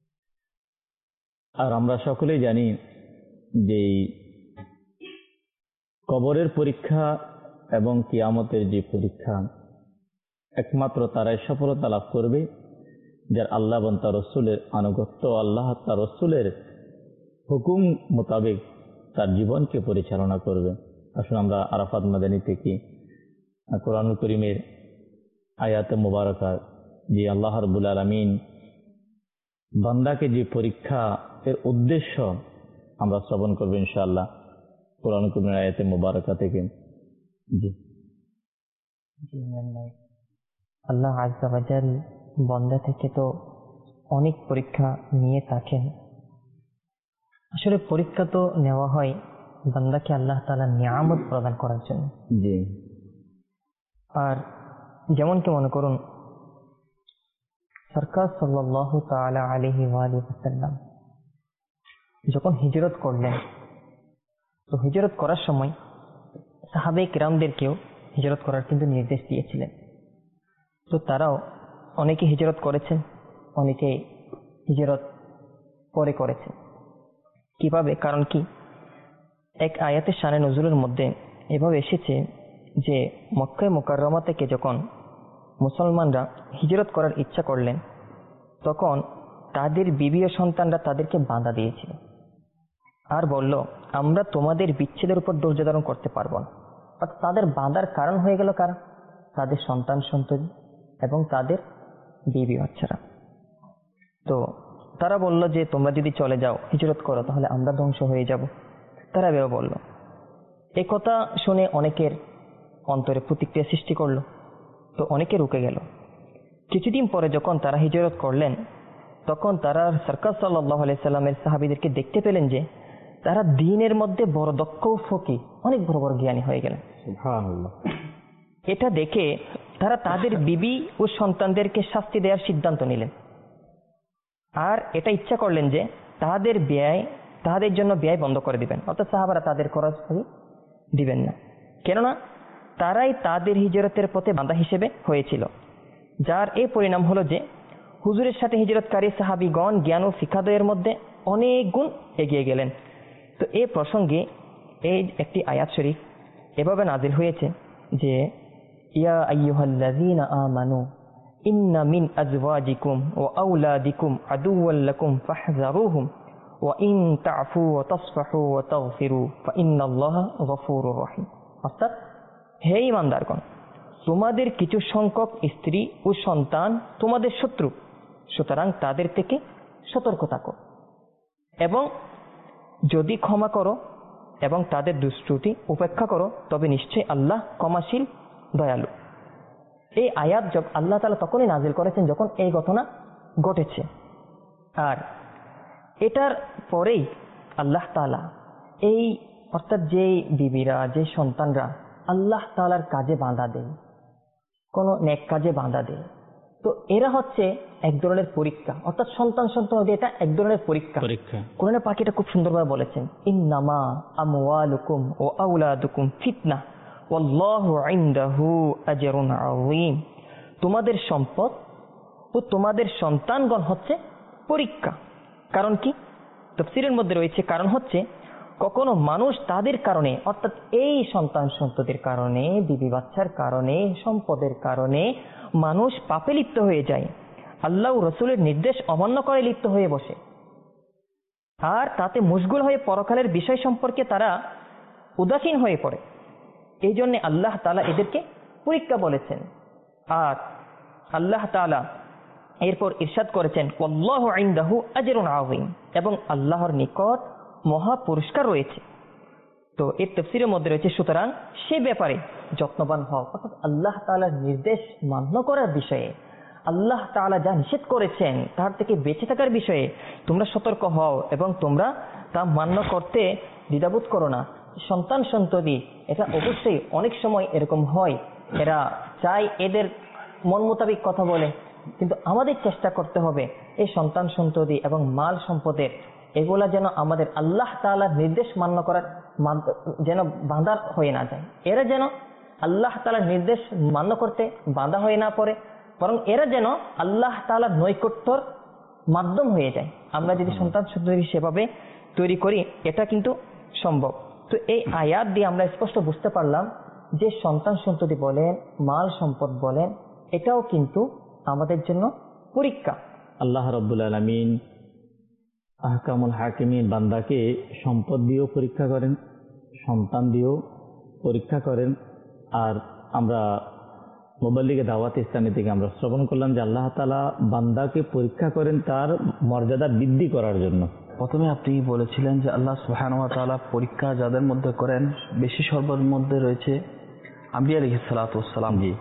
আর আমরা সকলেই জানি যে কবরের পরীক্ষা এবং কিয়ামতের যে পরীক্ষা, একমাত্র তারাই সফলতা লাভ করবে যার আল্লাহ এবং তার রসুলের আনুগত্য, আল্লাহ তার রসুলের হুকুম মোতাবেক তার জীবনকে পরিচালনা করবে। আসলে আমরা আরাফাত মাদানী থেকে কোরআনুল করিমের আয়াতে মুবারাকা যে আল্লাহ রাব্বুল আলামিন বান্দাকে যে পরীক্ষা এর উদ্দেশ্য আমরা শ্রবণ করবো ইনশাআল্লাহ কোরআনুল করিমের আয়াতে মুবারাকা থেকে। জি আল্লাহ আযজা ওয়া জাল বান্দা থেকে তো অনেক পরীক্ষা নিয়ে থাকেন। আসলে পরীক্ষা তো নেওয়া হয় বান্দাকে আল্লাহ তাআলা নিয়ামত প্রদান করার জন্য। জি। আর যেমন কি মনে করুন, সরকার সাল্লাল্লাহু তাআলা আলাইহি ওয়া আলিহি ওয়াসাল্লাম যখন হিজরত করলেন, তো হিজরত করার সময় সাহাবে কিরামদেরকেও হিজরত করার কিন্তু নির্দেশ দিয়েছিলেন। তো তারাও অনেকে হিজরত করেছেন, অনেকে হিজরত পরে করেছেন। কিভাবে? কারণ কি, এক আয়াতে শানে নজরুলের মধ্যে এভাবে এসেছে যে মক্কা মুকাররমা থেকে যখন মুসলমানরা হিজরত করার ইচ্ছা করলেন, তখন তাদের বিবি ও সন্তানরা তাদেরকে বাধা দিয়েছিল আর বলল, আমরা তোমাদের বিচ্ছেদের উপর ধৈর্য ধারণ করতে পারবো না। অর্থাৎ তাদের বাধার কারণ হয়ে গেল কারা? তাদের সন্তান সন্ততি এবং তাদের বিবি বাচ্চারা। তো তারা বলল যে তোমরা যদি চলে যাও, হিজরত করো, তাহলে আমরা ধ্বংস হয়ে যাব। তারা এভাবে বলল। এই কথা শুনে অনেকের অন্তরে প্রতিক্রিয়া সৃষ্টি করলো, তো অনেকে রুকে গেল। কিছুদিন পরে যখন তারা হিজরত করলেন, তখন তারা সরকার সাল্লাল্লাহু আলাইহি সাল্লামের সাহাবীদেরকে দেখতে পেলেন যে তারা দ্বীনের মধ্যে বড় দক্ষ ও ফকিহ, অনেক বড় বড় জ্ঞানী হয়ে গেলেন। সুবহানাল্লাহ। এটা দেখে তারা তাদের বিবি ও সন্তানদেরকে শাস্তি দেওয়ার সিদ্ধান্ত নিলেন, আর এটা ইচ্ছা করলেন যে তাদের ব্যয় তাদের জন্য ব্যয় বন্ধ করে দিবেন, অর্থাৎ সাহাবারা তাদের খরচ দিবেন না। কেননা তারাই তাদের হিজরতের পথে বাধা হিসেবে হয়েছিল, যার এই পরিণাম হলো যে হুজুরের সাথে হিজরতকারী সাহাবীগণ জ্ঞান ও শিক্ষাদয়ের মধ্যে অনেক গুণ এগিয়ে গেলেন। তো এই প্রসঙ্গে এই একটি আয়াত শরীফ এভাবে নাজিল হয়েছে যে ইয়া আইয়ুহাল্লাযীনা আমানু ইন্না মিন আজওয়াজিকুম ওয়া আওলাদিকুম আদুওয়াল লাকুম ফাহযারুহুম ওয়া ইন তা'ফু ওয়া তাসফাহু ওয়া তাগফিরু ফাইন্নাল্লাহা গফুরুর রহিম। অর্থাৎ, হে ঈমানদারগণ, তোমাদের কিছু সংখ্যক স্ত্রী ও সন্তান তোমাদের শত্রু, সুতরাং তাদের থেকে সতর্ক থাকো এবং যদি ক্ষমা করো এবং তাদের দুষ্কৃতি উপেক্ষা করো, তবে নিশ্চয়ই আল্লাহ ক্ষমাশীল দয়ালু। এই আয়াত আল্লাহ তাআলা তখনই নাজিল করেছেন যখন এই ঘটনা ঘটেছে। আর এটার পরেই আল্লাহ তাআলা এই অর্থাৎ যে বিবিরা, যে সন্তানরা আল্লাহ তাআলার কাজে বাধা দেয়, কোনো নেক কাজে বাধা দেয়, তো এরা হচ্ছে এক ধরনের পরীক্ষা, অর্থাৎ সন্তান সন্তানদের এটা এক ধরনের পরীক্ষা। পরীক্ষা কোরআনে পাক এটা খুব সুন্দরভাবে বলেছেন, ইন্নামা আমওয়ালুকুম ওয়া আওলাদুকুম ফিতনা ওয়াল্লাহু ইনদাহু আজরুন আযীম। তোমাদের সম্পদ ও তোমাদের সন্তানগণ হচ্ছে পরীক্ষা। কারণ কি? তাফসীরের মধ্যে রয়েছে, কারণ হচ্ছে কখনো মানুষ তাদের কারণে, অর্থাৎ এই সন্তান সন্ততির কারণে, বিবি বাচ্চার কারণে, সম্পদের কারণে মানুষ পাপে লিপ্ত হয়ে যায়, আল্লাহ ও রাসূলের নির্দেশ অমান্য করে লিপ্ত হয়ে বসে, আর তাতে মশগুল হয়ে পরকালের বিষয় সম্পর্কে তারা উদাসীন হয়ে পড়ে। এই জন্য আল্লাহ তাআলা এদেরকে পরীক্ষা বলেছেন। আর আল্লাহ তাআলা এরপর ইরশাদ করেছেন, ওয়াল্লাহু ইনদাহু আজরুন আযীম, এবং আল্লাহর নিকট মহা পুরস্কার রয়েছে। তো এর তাফসীরের মধ্যে রয়েছে, সুতরাং সে ব্যাপারে যত্নবান হও, অর্থাৎ আল্লাহ তাআলার নির্দেশ মান্য করার বিষয়ে আল্লাহ তাআলা যা নিষেধ করেছেন তার থেকে বেঁচে থাকার বিষয়ে তোমরা সতর্ক হও এবং তোমরা তা মান্য করতে দ্বিধাবোধ করো না। সন্তান সন্ততি এটা অবশ্যই অনেক সময় এরকম হয়, এরা চাই এদের মন মোতাবিক কথা বলে, কিন্তু আমাদের চেষ্টা করতে হবে এই সন্তান সন্ততি এবং মাল সম্পদের এগুলা যেন আমাদের আল্লাহ তাআলার নির্দেশ মান্য করার যেন বাঁধা হয়ে না যায়। এরা যেন আল্লাহ তাআলার নির্দেশ মান্য করতে বাঁধা হয়ে না পড়ে, বরং এরা যেন আল্লাহ তাআলার নৈকট্যর মাধ্যম হয়ে যায়। আমরা যদি সন্তান সন্ততি সেভাবে তৈরি করি এটা কিন্তু সম্ভব। তো এই আয়াত দিয়ে আমরা স্পষ্ট বুঝতে পারলাম যে সন্তান সন্ততি বলেন, মাল সম্পদ বলেন, এটাও কিন্তু আমাদের জন্য পরীক্ষা। আল্লাহ রাব্বুল আলামিন আহকামুল হাকিমিন বান্দাকে সম্পদ দিয়েও পরীক্ষা করেন, সন্তান দিয়েও পরীক্ষা করেন। আর আমরা মুবাল্লিগে দাওয়াত ইসলামী থেকে আমরা শ্রবণ করলাম যে আল্লাহ তাআলা বান্দাকে পরীক্ষা করেন তার মর্যাদা বৃদ্ধি করার জন্য। প্রথমে আপনি বলেছিলেন যে আল্লাহ সুবহানাহু ওয়া তাআলা পরীক্ষা যাদের মধ্যে করেন বেশি সর্বের মধ্যে রয়েছে আম্বিয়া আলাইহিস সালাতু ওয়াস সালাম। জি,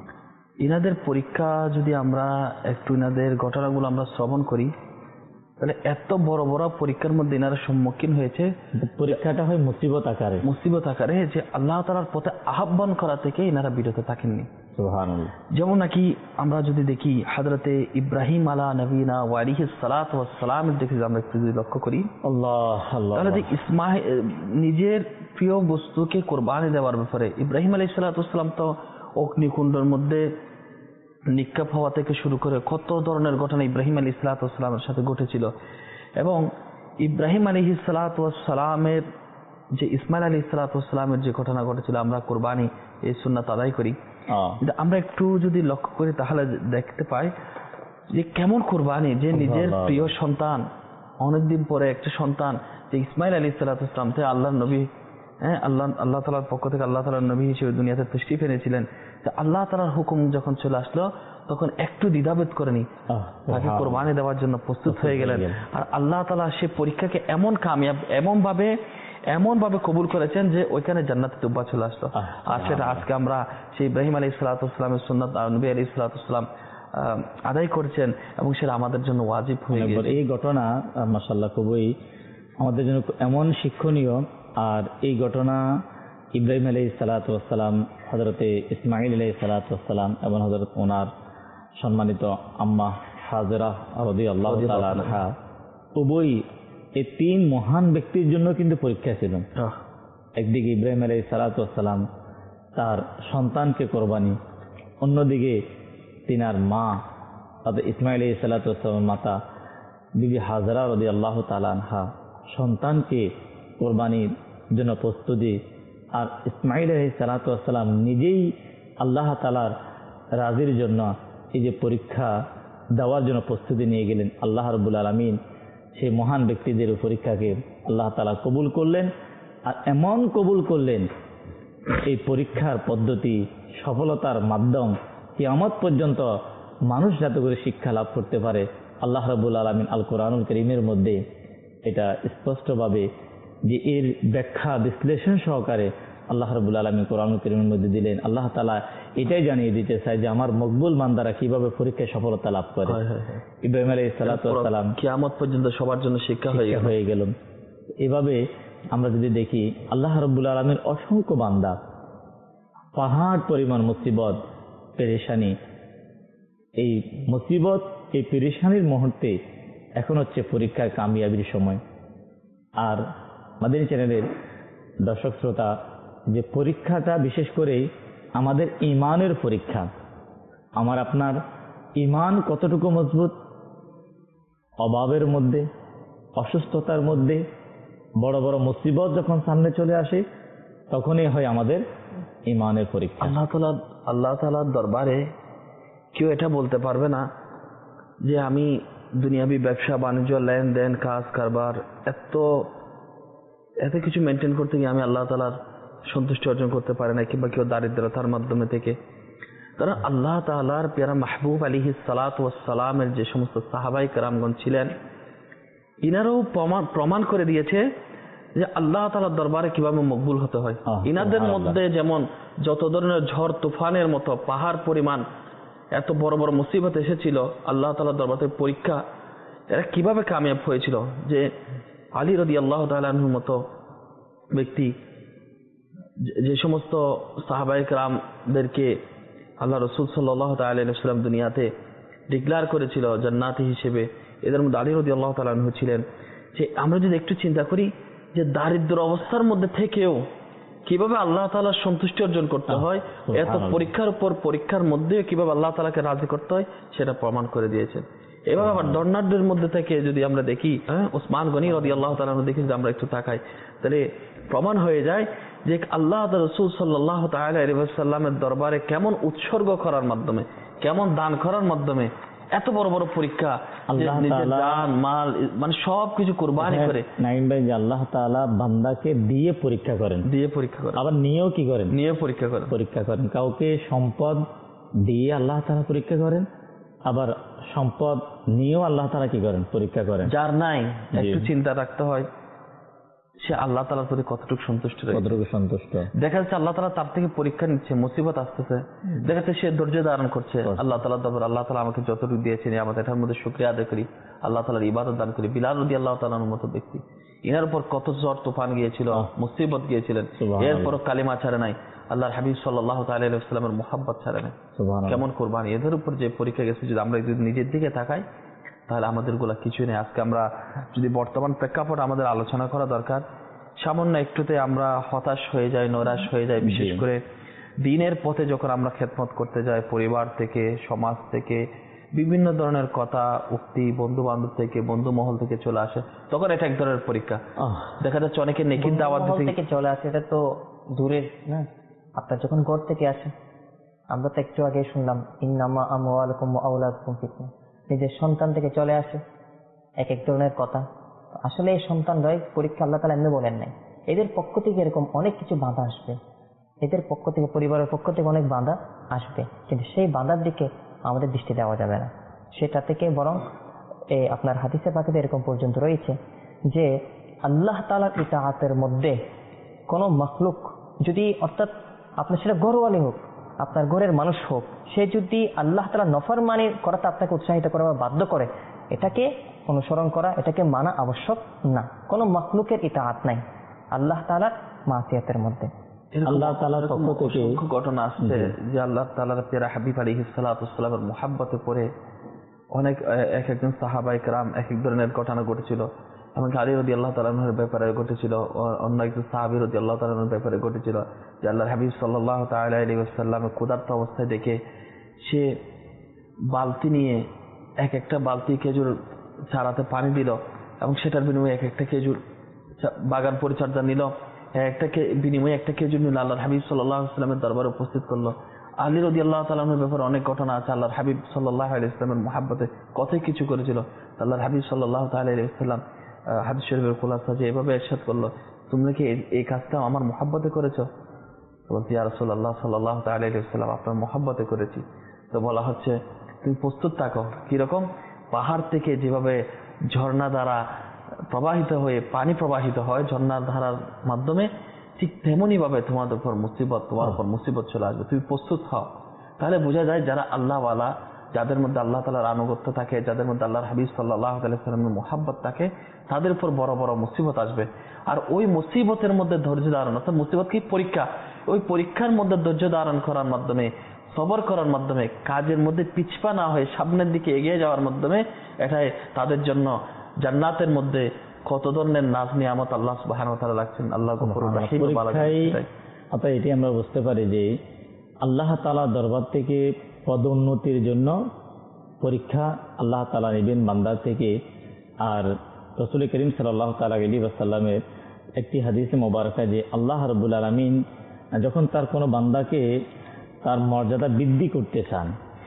ইনাদের পরীক্ষা যদি আমরা একটু ইনাদের ঘটনাগুলো আমরা শ্রবণ করি তাহলে এত বড় বড় পরীক্ষার মধ্যে ইনারা সম্মুখীন হয়েছে। পরীক্ষাটা হয় মুসিবত আকারে মুসিবত আকারে যে আল্লাহ তাআলার পথে আহ্বান করা থেকে ইনারা বিরত থাকেননি। সুবহানাল্লাহ। যেমন নাকি আমরা যদি দেখি হযরতে ইব্রাহিম আলা নবীনা ওয়া আলাইহিস সালাতু ওয়াস সালাম দেখি আমরা একটু যদি লক্ষ্য করি, আল্লাহ আল্লাহ তাহলে ইসমাইল নিজের প্রিয় বস্তুকে কুরবানি দেওয়ার ব্যাপারে ইব্রাহিম আলাইহিস সালাতু ওয়াস সালাম তো অগ্নিকুণ্ডের মধ্যে নিক্ষেপ হওয়া থেকে শুরু করে কত ধরনের ঘটনা ইব্রাহিম আলাইহিস সালাতু ওয়াস সালামের সাথে ঘটেছিল। এবং ইব্রাহিম আলাইহিস সালাতু ওয়াস সালামের যে ইসমাইল আলাইহিস সালাতু ওয়াস সালামের যে ঘটনা ঘটেছিল, আমরা কুরবানি এই সুন্নাত আদায় করি, আমরা একটু যদি লক্ষ্য করি তাহলে দেখতে পাই যে কেমন কুরবানি, যে নিজের প্রিয় সন্তান, অনেকদিন পরে একটা সন্তান যে ইসমাইল আলাইহিস সালাতু ওয়াস সালাম থেকে আল্লাহর নবী, হ্যাঁ আল্লাহ আল্লাহ তাআলার পক্ষ থেকে আল্লাহ তাআলার নবী হিসেবে দুনিয়াতে তশরীফ এনেছিলেন, আল্লাহ তাআলার হুকুম যখন চলে আসলো তখন একটু দ্বিধাবোধ করেনি, তাকে কুরবানি দেওয়ার জন্য প্রস্তুত হয়ে গেলেন। আর আল্লাহ তাআলা সে পরীক্ষাকে এমন কামিয়াব এমন ভাবে এমন ভাবে কবুল করেছেন যে ওইখানে জান্নাতে তুবা চলে আসলো। আর সেটা আজকে আমরা সেই ইব্রাহিম আলাইহিস সালাতু ওয়াস সালামের সুন্নাত নবী আলাইহিস সালাতু ওয়াস সালাম আদায় করেছেন এবং সেটা আমাদের জন্য ওয়াজিব হয়ে গেছে। এই ঘটনা মাশাআল্লাহ খুবই আমাদের জন্য এমন শিক্ষণীয়। আর এই ঘটনা ইব্রাহিম আলাইহিস সালাতু ওয়াস সালাম, হযরতে ইসমাঈল আলাইহিস সালাতু ওয়াস সালাম এবং হযরত ওনার সম্মানিত আম্মা হাজেরা রাদিয়াল্লাহু তাআলা আনহা উভয়ই এই তিন মহান ব্যক্তির জন্য কিন্তু পরীক্ষা ছিল। একদিকে ইব্রাহিম আলাইহিস সালাতু ওয়াস সালাম তার সন্তানকে কোরবানি, অন্যদিকে তিনার মা অর্থাৎ ইসমাঈল আলাইহিস সালাতু ওয়াস সালামের মাতা বিবি হাজেরা রাদিয়াল্লাহু তাআলা আনহা সন্তানকে কোরবানির জন্য প্রস্তুতি। আর ইসমাঈল আলাইহিস সালাতু ওয়াস সালাম নিজেই আল্লাহ তাআলার রাজির জন্য এই যে পরীক্ষা দেওয়ার জন্য প্রস্তুতি নিয়ে গেলেন। আল্লাহ রাব্বুল আলামিন সেই মহান ব্যক্তিদের পরীক্ষাকে আল্লাহ তাআলা কবুল করলেন। আর এমন কবুল করলেন এই পরীক্ষার পদ্ধতি সফলতার মাধ্যম কিয়ামত পর্যন্ত মানুষ যাতে করে শিক্ষা লাভ করতে পারে। আল্লাহ রাব্বুল আলামিন আল কোরআনুল কারীমের মধ্যে এটা স্পষ্টভাবে যে এর ব্যাখ্যা বিশ্লেষণ সহকারে আল্লাহ রাব্বুল আলামিন কোরআনুল কারীমের মধ্যে দিলেন। আল্লাহ তাআলা এটাই জানিয়ে দিতে চায় যে আমার মকবুল বান্দারা কিভাবে পরীক্ষায় সফলতা লাভ করে। ইব্রাহিম আলাইহিস সালাতু ওয়াস সালাম কিয়ামত পর্যন্ত সবার জন্য শিক্ষা হয়ে গেল। এভাবে আমরা যদি দেখি আল্লাহ রাব্বুল আলামিন অসংখ্য বান্দা পাহাড় পরিমাণ মুসিবত পেরেশানি, এই মুসিবত এই পেরেশানির মুহূর্তে এখন হচ্ছে পরীক্ষার কামিয়াবির সময়। আর মাদানী চ্যানেলের দর্শক শ্রোতা, যে পরীক্ষাটা বিশেষ করে আমাদের ঈমানের পরীক্ষা, আমার আপনার ঈমান কতটুকু মজবুত, অভাবের মধ্যে অসুস্থতার মধ্যে বড় বড় মুসিবত যখন সামনে চলে আসে তখনই হয় আমাদের ঈমানের পরীক্ষা। আল্লাহ তাআলা আল্লাহ তাআলার দরবারে কেউ এটা বলতে পারবে না যে আমি দুনিয়াবি ব্যবসা বাণিজ্য লেনদেন কাজ কারবার এত এত কিছু মেনটেন করতে গিয়ে আমি আল্লাহ তাআলার সন্তুষ্টি অর্জন করতে পারি না, কিংবা কেউ দারিদ্রতার মাধ্যমে থেকে। কারণ আল্লাহ তাআলার পেয়ারা মাহবুব আলাইহিস সালাতু ওয়াস সালামের যে সমস্ত সাহাবায়ে কেরামগণ ছিলেন, ইনারাও প্রমাণ প্রমাণ করে দিয়েছে যে আল্লাহ তাআলার দরবারে কিভাবে মকবুল হতে হয়। ইনাদের মধ্যে যেমন যত ধরনের ঝড় তুফানের মতো পাহাড় পরিমাণ এত বড় বড় মুসিবত এসেছিল, আল্লাহ তাআলার দরবারে পরীক্ষা, এরা কিভাবে কামিয়াব হয়েছিল যে আলী রাদিয়াল্লাহু তাআলা আনহুর মতো ব্যক্তি, যে সমস্ত সাহাবায়ে কেরামদেরকে আল্লাহ রাসূল সাল্লাল্লাহু তাআলা আলাইহি ওয়াসাল্লাম দুনিয়াতে ডিক্লেয়ার করেছিল জান্নাতি হিসেবে, এদের মধ্যে আলী রাদিয়াল্লাহু তাআলা আনহু ছিলেন। যে আমরা যদি একটু চিন্তা করি যে দারিদ্র অবস্থার মধ্যে থেকেও কিভাবে আল্লাহ তাআলার সন্তুষ্টি অর্জন করতে হয়, এত পরীক্ষার উপর পরীক্ষার মধ্যে কিভাবে আল্লাহ তাআলাকে রাজি করতে হয় সেটা প্রমাণ করে দিয়েছেন। এভাবে আবার দর্নাঢ্যের মধ্যে থেকে যদি আমরা দেখি, হ্যাঁ, ওসমান গনি রাদিয়াল্লাহু তাআলা আনহু দেখি, যদি আমরা একটু তাকাই তাহলে প্রমাণ হয়ে যায় যে আল্লাহ রাসূল সাল্লাল্লাহু তাআলা আলাইহি ওয়াসাল্লামের দরবারে কেমন উৎসর্গ করার মাধ্যমে, কেমন দান করার মাধ্যমে এত বড় বড় পরীক্ষা, নিজের জান মাল মানে সবকিছু কুরবানি করে। নাইম ভাই, যে আল্লাহ তাআলা বান্দাকে দিয়ে পরীক্ষা করেন, দিয়ে পরীক্ষা করেন, আবার নিয়েও কি করেন, নিয়ে পরীক্ষা করেন পরীক্ষা করেন কাউকে সম্পদ দিয়ে আল্লাহ তাআলা পরীক্ষা করেন, আবার সম্পদ নিয়েও আল্লাহ তাআলা কি করেন, পরীক্ষা করেন। যার নাই একটু চিন্তা রাখতে হয় সে আল্লাহ তাআলার প্রতি কতটুকু সন্তুষ্ট রয়েছে, কতটুকু সন্তুষ্ট। দেখা যাচ্ছে আল্লাহ তাআলা তার থেকে পরীক্ষা নিচ্ছে, মুসিবত আসতেছে, দেখা যাচ্ছে সে ধৈর্য ধারণ করছে। আল্লাহ তাআলা দরবার আল্লাহ তাআলা আমাকে যতটুকু দিয়েছেন আমাদের এটার মধ্যে শুকরিয়া আদায় করি, আল্লাহ তাআলার ইবাদত দান করি। বিলাল রাদিয়াল্লাহু তাআলার মতো ব্যক্তি, ইনার উপর কত ঝড় তুফান গিয়েছিল, মুসিবত গিয়েছিলেন, এরপরও কালিমা ছাড়ে নাই, আল্লাহর হাবিব সাল্লাল্লাহু তাআলা আলাইহি ওয়াসাল্লামের মুহাব্বত ছাড়ে নাই। কেমন কুরবানি, এদের উপর যে পরীক্ষা গেছে, যদি আমরা যদি নিজের দিকে তাকাই তাহলে আমাদের গুলা কিছুই নেই। আজকে আমরা যদি বর্তমান প্রেক্ষাপট আমাদের আলোচনা করা দরকার, সামান্য একটুতে আমরা হতাশ হয়ে যাই, নৈরাশ হয়ে যাই। বিশেষ করে দ্বীনের পথে যখন আমরা খেদমত করতে যাই, পরিবার থেকে, সমাজ থেকে বিভিন্ন ধরনের কথা উক্তি, বন্ধু বান্ধব থেকে, বন্ধু মহল থেকে চলে আসে, তখন এটা এক ধরনের পরীক্ষা। দেখা যাচ্ছে অনেকে নেকির দাওয়াত থেকে চলে আসে, এটা তো দূরের না, আপনার যখন ঘর থেকে আসে, আমরা তো একটু আগে শুনলাম ইন্নামা আমওয়ালুকুম ওয়া আওলাদুকুম ফিতনা, নিজের সন্তান থেকে চলে আসে এক এক ধরনের কথা। আসলে এই সন্তানরাই পরীক্ষা, আল্লাহ তাআলা এমনি বলেন নাই, এদের পক্ষ থেকে এরকম অনেক কিছু বাধা আসবে, এদের পক্ষ থেকে, পরিবারের পক্ষ থেকে অনেক বাধা আসবে, কিন্তু সেই বাধার দিকে আমাদের দৃষ্টি দেওয়া যাবে না। সেটা থেকে বরং এই আপনার হাদিসে পাকে এরকম পর্যন্ত রয়েছে যে আল্লাহ তাআলার ইতাআতের মধ্যে কোনো মাখলুক যদি, অর্থাৎ আপনার সেটা ঘরওয়ালি হোক, আপনার ঘরের মানুষ হোক, সে যদি আল্লাহ তাআলার নফরমানি করাতে আপনাকে উৎসাহিত করে বা বাধ্য করে, এটাকে অনুসরণ করা, এটাকে মানা আবশ্যক না। কোনো মাখলুকের ইতাআত নাই আল্লাহ তাআলার মাসিয়াতের মধ্যে। আল্লাহ তাআলার পক্ষ থেকে অসংখ্য ঘটনা আসছে যে আল্লাহ তাআলার প্রিয় হাবিব আলাইহিস সালাতু ওয়াস সালামের মুহাব্বতে পড়ে অনেক এক একজন সাহাবায়ে কেরাম এক এক ধরনের ঘটনা ঘটেছিল। এমনকি আলী রাদিয়াল্লাহু তাআলা আনহুর ব্যাপারে ঘটেছিল, অন্য একজন সাহাবী রাদিয়াল্লাহু তাআলা আনহুর ব্যাপারে ঘটেছিল যে আল্লাহর হাবিব সাল্লাল্লাহু তাআলা আলাইহি ওয়াসাল্লামের ক্ষুধার্ত অবস্থায় দেখে সে বালতি নিয়ে এক একটা বালতি খেজুর ছাড়াতে পানি দিল এবং সেটার বিনিময়ে এক একটা খেজুর বাগান পরিচর্যা নিল, একটা বিনিময়ে একটা খেজুর নিল, আল্লাহর হাবিব সাল্লাল্লাহু আলাইহি ওয়াসাল্লামের দরবারে উপস্থিত করলো। আলী রাদিয়াল্লাহু তাআলা আনহুর ব্যাপারে অনেক ঘটনা আছে, আল্লাহর হাবিব সাল্লাল্লাহু আলাইহি ওয়াসাল্লামের মুহাব্বতে কতই কিছু করেছিল। আল্লাহর হাবিব সাল্লাল্লাহু তাআলা আলাইহি ওয়াসাল্লাম হাদিস শরীফের খুলাসা যে এভাবে ইরশাদ করলো, তোমরা কি এই কাজটা আমার মুহাব্বতে করেছো? বলছি ইয়া রাসূলুল্লাহ সাল্লাল্লাহু তাআলা আলাইহি ওয়াসাল্লাম, আপনার মুহাব্বতে করেছি। তো বলা হচ্ছে তুমি প্রস্তুত থাকো, কিরকম পাহাড় থেকে যেভাবে ঝর্ণা দ্বারা প্রবাহিত হয়ে পানি প্রবাহিত হয় ঝর্ণার ধারার মাধ্যমে, ঠিক তেমনি ভাবে তোমাদের উপর মুসিবত তোমার উপর মুসিবত চলে আসবে, তুমি প্রস্তুত হও। তাহলে বোঝা যায় যারা আল্লাহওয়ালা, যাদের মধ্যে আল্লাহ তাআলার আনুগত্য থাকে, যাদের মধ্যে আল্লাহর হাবিব সাল্লাল্লাহু আলাইহি ওয়াসাল্লামের মুহাব্বত থাকে, তাদের উপর বড় বড় মুসিবত আসবে। আর ওই মুসিবতের মধ্যে ধৈর্য ধারণ, অর্থাৎ মুসিবত কি পরীক্ষা, ওই পরীক্ষার মধ্যে ধৈর্য ধারণ করার মাধ্যমে, সবর করার মাধ্যমে, কাজের মধ্যে পিছপা না হয়ে সামনের দিকে এগিয়ে যাওয়ার মাধ্যমে, এটাই তাদের জন্য জান্নাতের মধ্যে কত ধরনের নাজ নিয়ামত আল্লাহ সুবহানাহু ওয়া তাআলা রাখছেন। আল্লাহ গফুরুর রহিম। আপনার এটি আমরা বুঝতে পারি যে আল্লাহ তাআলার দরবার থেকে পদোন্নতির জন্য পরীক্ষা আল্লাহ তাআলা নেবেন বান্দার থেকে। আর রাসূল করিম সাল্লাল্লাহু তাআলা আলাইহি ওয়াসাল্লামের একটি হাদিসে মোবারকা যে আল্লাহ রাব্বুল আলামিন যখন তার কোনো বান্দাকে তার মর্যাদা বৃদ্ধি করতে চান,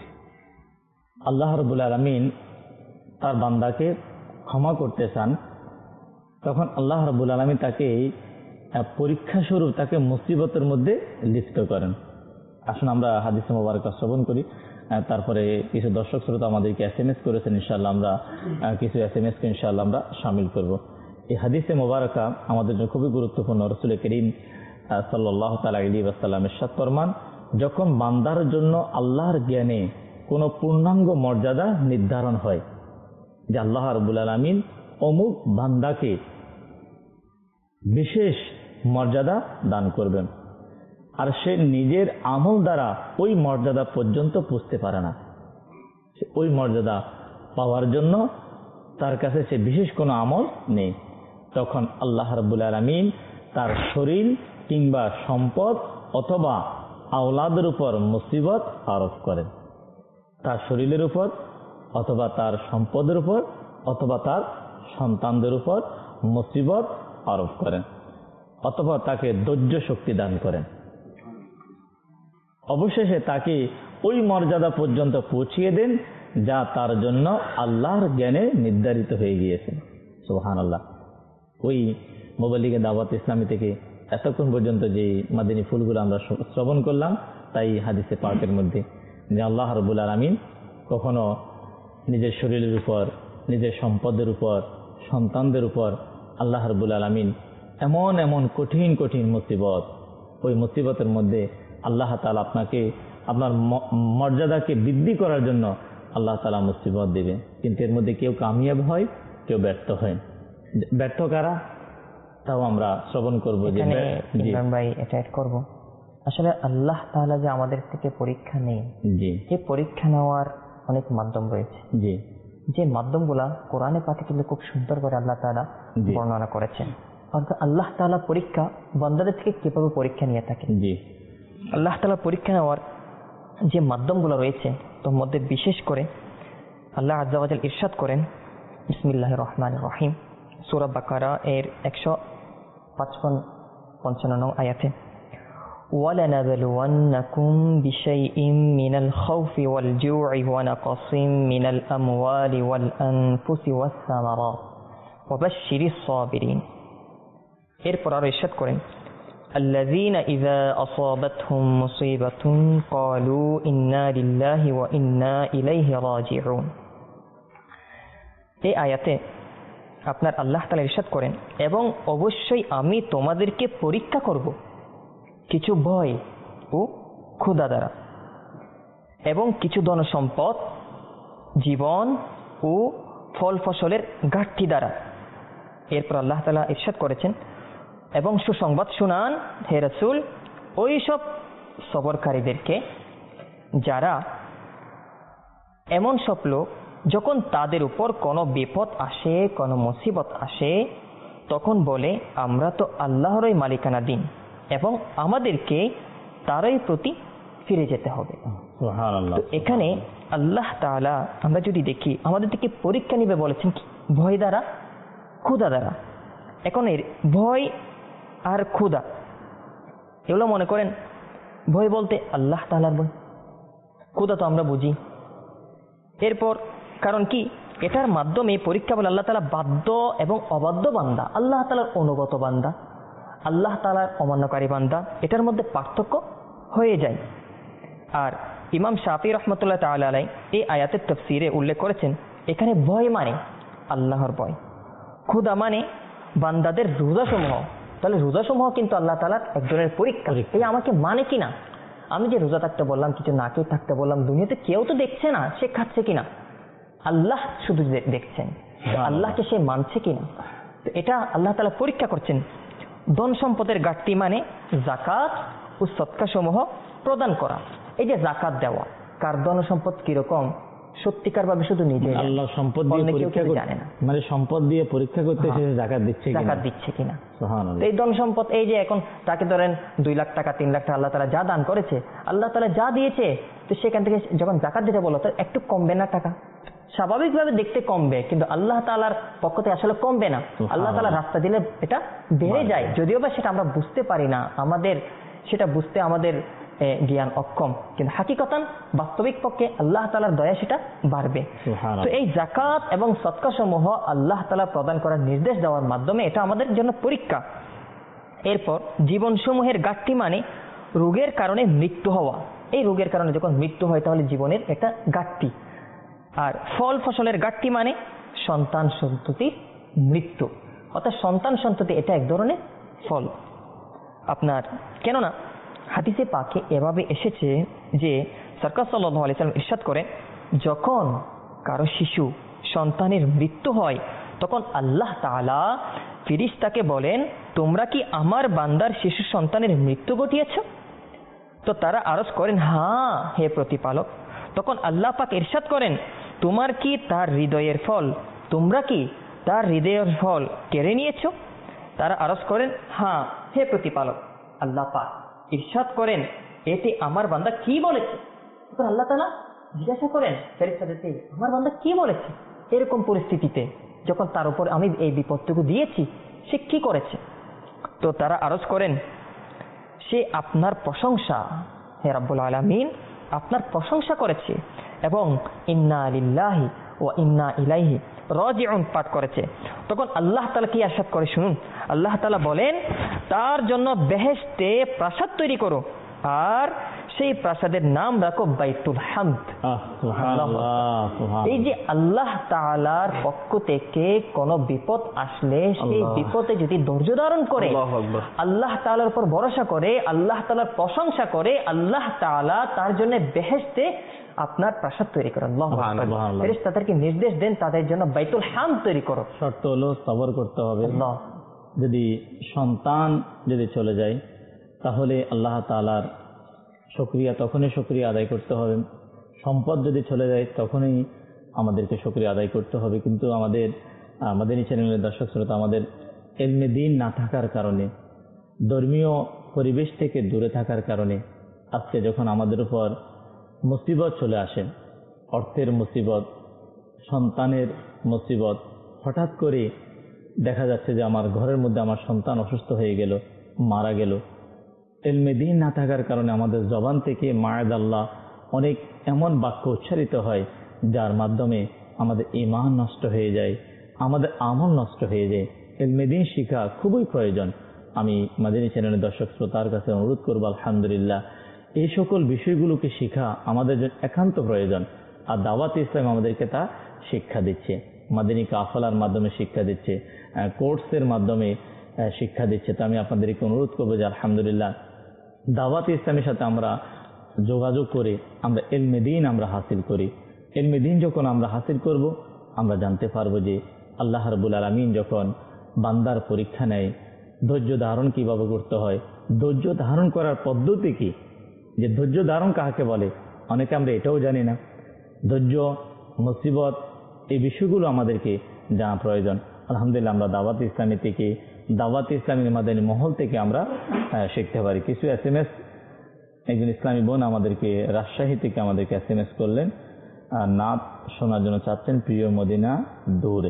আল্লাহ রাব্বুল আলামিন তার বান্দাকে ক্ষমা করতে চান, তখন আল্লাহ রাব্বুল আলামিন তাকে পরীক্ষা স্বরূপ তাকে মুসিবতের মধ্যে লিপ্ত করেন। আসুন আমরা হাদিসে মোবারকা শ্রবণ করি, তারপরে কিছু দর্শক শ্রোতা আমাদেরকে এস এম এস করেছেন, ইনশাআল্লাহ আমরা কিছু এস এম এস কে ইনশাআল্লাহ আমরা শামিল করব। এই হাদিসে মোবারকা আমাদের জন্য খুবই গুরুত্বপূর্ণ। রাসূল করিম সাল্লাল্লাহু তাআলা আলাইহি ওয়াসাল্লাম ইরশাদ ফরমান, যখন বান্দার জন্য আল্লাহর জ্ঞানে কোনো পূর্ণাঙ্গ মর্যাদা নির্ধারণ হয় যে আল্লাহ রাব্বুল আলামিন অমুক বান্দাকে বিশেষ মর্যাদা দান করবেন, আর সে নিজের আমল দ্বারা ওই মর্যাদা পর্যন্ত পৌঁছতে পারে না। ওই মর্যাদা পাওয়ার জন্য তার কাছে সে বিশেষ কোনো আমল নেই। তখন আল্লাহ রাব্বুল আলামিন তার শরীর কিংবা সম্পদ অথবা আওলাদের উপর মুসিবত আরোপ করেন, তার শরীরের উপর অথবা তার সম্পদের উপর অথবা তার সন্তানদের উপর মুসিবত আরোপ করেন, অথবা তাকে ধৈর্য শক্তি দান করেন। অবশেষে তাকে ওই মর্যাদা পর্যন্ত পৌঁছিয়ে দেন যা তার জন্য আল্লাহর জ্ঞানে নির্ধারিত হয়ে গিয়েছে। সুবহানাল্লাহ। ওই মোবাইলিকে দাওয়াত ইসলামী থেকে এতক্ষণ পর্যন্ত যে মাদিনী ফুলগুলো আমরা শ্রবণ করলাম, তাই হাদিসে পাকের মধ্যে যে আল্লাহ রাব্বুল আলামিন কখনো নিজের শরীরের উপর, নিজের সম্পদের উপর, সন্তানদের উপর আল্লাহ রাব্বুল আলামিন এমন এমন কঠিন কঠিন মুসিবত, ওই মুসিবতের মধ্যে আল্লাহ তাআলা আপনাকে আপনার মর্যাদাকে বৃদ্ধি করার জন্য আল্লাহ তাআলা মুসিবত দেবে। কিন্তু এর মধ্যে কেউ কামিয়াব হয়, কেউ ব্যর্থ হয়। ব্যর্থ কারা তাও আমরা শ্রবণ করবো। যে ভাই এটা এড করবো, আসলে আল্লাহ তাআলা যে আমাদের থেকে পরীক্ষা নেই, জি, এই পরীক্ষা নেওয়ার অনেক মাধ্যম রয়েছে। জি, যে মাধ্যমগুলা কোরআনে পাকে কিন্তু খুব সুন্দর করে আল্লাহ তাআলা বর্ণনা করেছেন। অর্থাৎ আল্লাহ তাআলা পরীক্ষা বান্দাদের থেকে কিভাবে পরীক্ষা নিয়ে থাকেন। জি, আল্লাহ তাআলা পরীক্ষা নেওয়ার যে মাধ্যমগুলো রয়েছে তোর মধ্যে বিশেষ করে আল্লাহ আযজা ওয়া জাল ইরশাদ করেন, বিসমিল্লাহির রহমানির রহিম, সূরা বাকারা এর একশো পাঁচপান্ন পঞ্চান্ন নং আয়াতে, وَلَنَبْلُوَنَّكُمْ بِشَيْءٍ مِّنَ الْخَوْفِ وَالْجُوعِ وَنَقْصٍ مِّنَ الْأَمْوَالِ وَالْأَنفُسِ وَالثَّمَرَاتِ وَبَشِّرِ الصَّابِرِينَ। এরপর আরো ইরশাদ করেন, الَّذِينَ إِذَا أَصَابَتْهُم مُّصِيبَةٌ قَالُوا إِنَّا لِلَّهِ وَإِنَّا إِلَيْهِ رَاجِعُونَ। এই আয়াতে আপনার আল্লাহ তাআলা ইরশাদ করেন, এবং অবশ্যই আমি তোমাদেরকে পরীক্ষা করব কিছু ভয় ও ক্ষুধা দ্বারা, এবং কিছু ধন সম্পদ, জীবন ও ফল ফসলের ঘাটতি দ্বারা। এরপর আল্লাহ তাআলা ইরশাদ করেছেন, এবং সুসংবাদ শুনান হে রাসূল ওই সব সবরকারীদেরকে যারা এমন সব লোক যখন তাদের উপর কোনো বিপদ আসে, কোনো মুসিবত আসে, তখন বলে আমরা তো আল্লাহরই মালিকানাধীন এবং আমাদেরকে তারই প্রতি ফিরে যেতে হবে। সুবহানাল্লাহ। এখানে আল্লাহ তাআলা আমরা যদি দেখি আমাদের থেকে পরীক্ষা নিবে বলেছেন কি? ভয় দ্বারা, ক্ষুধা দ্বারা। এখন এর ভয় আর ক্ষুধা এগুলো মনে করেন ভয় বলতে আল্লাহ তাআলার ভয়, ক্ষুধা তো আমরা বুঝি। এরপর কারণ কি এটার মাধ্যমে পরীক্ষা বলে আল্লাহ তাআলা বাধ্য এবং অবাধ্য বান্দা, আল্লাহ তাআলার অনুগত বান্দা, আল্লাহ তাআলার অমান্যকারী বান্দা, এটার মধ্যে পার্থক্য হয়ে যায়। আর ইমাম শাফি রহমতুল্লাহ তাআলা আলাইহি এই আয়াতের তাফসীরে উল্লেখ করেছেন, এখানে ভয় মানে আল্লাহর ভয়, ক্ষুধা মানে বান্দাদের রোজাসমূহ। তাহলে রোজাসমূহ কিন্তু আল্লাহ তাআলার এক ধরনের পরীক্ষা। এই আমাকে মানে কিনা, আমি যে রোজা থাকতে বললাম, কিছু না খেয়ে থাকতে বললাম, দুনিয়াতে কেউ তো দেখছে না সে খাচ্ছে কিনা, আল্লাহ শুধু দেখছেন, আল্লাহকে সে মানছে কিনা। তো এটা আল্লাহ তাআলা পরীক্ষা করছেন। ধন সম্পদের ঘাটতি মানে যাকাত ও সদকা সমূহ প্রদান করা। এই যে যাকাত দেওয়া, কার ধন সম্পদ কিরকম সত্যিকার ভাবে শুধু নিজে আল্লাহ সম্পদ দিয়ে পরীক্ষা করতে জানে না, মানে সম্পদ দিয়ে পরীক্ষা করতে সে যাকাত দিচ্ছে কিনা, যাকাত দিচ্ছে কিনা। সুবহানাল্লাহ। এই ধন সম্পদ, এই যে এখন তাকে ধরেন দুই লাখ টাকা তিন লাখ টাকা আল্লাহ তাআলা যা দান করেছে, আল্লাহ তাআলা যা দিয়েছে, তো সেখান থেকে যখন যাকাত দিতে বলো তো একটু কমবে না টাকা, স্বাভাবিকভাবে দেখতে কমবে, কিন্তু আল্লাহ তাআলার পক্ষ থেকে আসলে কমবে না। আল্লাহ তাআলা রাস্তা দিলে এটা বেড়ে যায়, যদিও বা সেটা আমরা বুঝতে পারি না, আমাদের সেটা বুঝতে আমাদের জ্ঞান অক্ষম, কিন্তু হাকিকতান বাস্তবিক পক্ষে আল্লাহ তাআলার দয়া সেটা বাড়বে। তো এই যাকাত এবং সদকা সমূহ আল্লাহ তাআলা প্রদান করার নির্দেশ দেওয়ার মাধ্যমে এটা আমাদের জন্য পরীক্ষা। এরপর জীবন সমূহের ঘাটতি মানে রোগের কারণে মৃত্যু হওয়া। এই রোগের কারণে যখন মৃত্যু হয় তাহলে জীবনের একটা ঘাটতি। আর ফল ফসলের ঘাটতি মানে সন্তান সন্ততির মৃত্যু, অর্থাৎ সন্তান সন্ততি এটা এক ধরনের ফল আপনার। কেননা হাদিসে পাকে এভাবে এসেছে যে সরকার সাল্লাল্লাহু আলাইহি ওয়াসাল্লাম ইরশাদ করেন, যখন কারো শিশু সন্তানের মৃত্যু হয় তখন আল্লাহ তাআলা ফেরেশতাকে বলেন, তোমরা কি আমার বান্দার শিশু সন্তানের মৃত্যু ঘটিয়েছ? তো তারা আরজ করেন, হ্যাঁ হে প্রতিপালক। তখন আল্লাহ পাক ইরশাদ করেন, তোমার কি তার হৃদয়ের ফল তোমরা কি তার হৃদয়ের ফল কেড়ে নিয়েছো? তারা আরজ করেন, হ্যাঁ হে প্রতিপালক। আল্লাহ পাক ইরশাদ করেন, এতে আমার বান্দা কি বলেছে? তখন আল্লাহ তাআলা জিজ্ঞাসা করেন ফেরেশতাদেরকে, আমার বান্দা কি বলেছে এরকম পরিস্থিতিতে, যখন তার উপর আমি এই বিপদটুকু দিয়েছি, সে কি করেছে? তো তারা আরজ করেন, সে আপনার প্রশংসা, হে রাব্বুল আলামিন, আপনার প্রশংসা করেছে এবং ইন্না লিল্লাহি ওয়া ইন্না ইলাইহি রাজিউন পাঠ করেছে। তখন আল্লাহ তাআলা কি ইরশাদ করে শুনুন। আল্লাহ তাআলা বলেন, তার জন্য বেহেশতে প্রাসাদ তৈরি করো আর সেই প্রাসাদের নাম রাখো বাইতুল হামদ। এই যে আল্লাহ তাআলার পক্ষ থেকে কোন বিপদ আসলে সেই বিপদে যদি ধৈর্য ধারণ করে, আল্লাহ তাআলার উপর ভরসা করে, আল্লাহ তাআলার প্রশংসা করে, আল্লাহ তাআলা তার জন্য বেহেশতে আপনার প্রাসাদ তৈরি করেন। ফেরেশতাদেরকে নির্দেশ দেন তাদের জন্য বাইতুল হামদ তৈরি করো। শর্ত হলো সবর করতে হবে। যদি সন্তান যদি চলে যায় তাহলে আল্লাহ তাআলার শুকরিয়া তখনই শুকরিয়া আদায় করতে হবে। সম্পদ যদি চলে যায় তখনই আমাদেরকে শুকরিয়া আদায় করতে হবে। কিন্তু আমাদের আমাদের চ্যানেলের দর্শক শ্রোতা, আমাদের ইলমে দ্বীন না থাকার কারণে, ধর্মীয় পরিবেশ থেকে দূরে থাকার কারণে আজকে যখন আমাদের উপর মুসিবত চলে আসে, অর্থের মুসিবত, সন্তানের মুসিবত, হঠাৎ করে দেখা যাচ্ছে যে আমার ঘরের মধ্যে আমার সন্তান অসুস্থ হয়ে গেল, মারা গেল, ইলমে দ্বীন না থাকার কারণে আমাদের জবান থেকে মায়াদাল্লাহ অনেক এমন বাক্য উচ্চারিত হয় যার মাধ্যমে আমাদের ঈমান নষ্ট হয়ে যায়, আমাদের আমল নষ্ট হয়ে যায়। ইলমে দ্বীন শিখা খুবই প্রয়োজন। আমি মাদানী চ্যানেলের দর্শক শ্রোতার কাছে অনুরোধ করব, আলহামদুলিল্লাহ এই সকল বিষয়গুলোকে শিখা আমাদের জন্য একান্ত প্রয়োজন। আর দাওয়াত ইসলাম আমাদেরকে তা শিক্ষা দিচ্ছে, মাদানী কাফলার মাধ্যমে শিক্ষা দিচ্ছে, কোর্সের মাধ্যমে শিক্ষা দিচ্ছে। তো আমি আপনাদেরকে অনুরোধ করবো যে আলহামদুলিল্লাহ দাওয়াত ইসলামের সাথে আমরা যোগাযোগ করে আমরা ইলমে দ্বীন আমরা হাসিল করি। ইলমে দ্বীন যখন আমরা হাসিল করব, আমরা জানতে পারবো যে আল্লাহ রাব্বুল আলামিন যখন বান্দার পরীক্ষা নেয়, ধৈর্য ধারণ কিভাবে করতে হয়, ধৈর্য ধারণ করার পদ্ধতি কি, যে ধৈর্য ধারণ কাকে বলে অনেকে আমরা এটাও জানি না। ধৈর্য, মুসিবত, এই বিষয়গুলো আমাদেরকে জানা প্রয়োজন। আলহামদুলিল্লাহ আমরা দাওয়াত ইসলামী থেকে, দাওয়াত ইসলামী মাদানী মহল থেকে আমরা শিখতে পারি। কিছু এস এম এস একজন ইসলামী বোন আমাদেরকে রাজশাহী থেকে আমাদেরকে এস এম এস করলেন, নাত শোনার জন্য চাচ্ছেন, প্রিয় মদিনা দৌড়ে।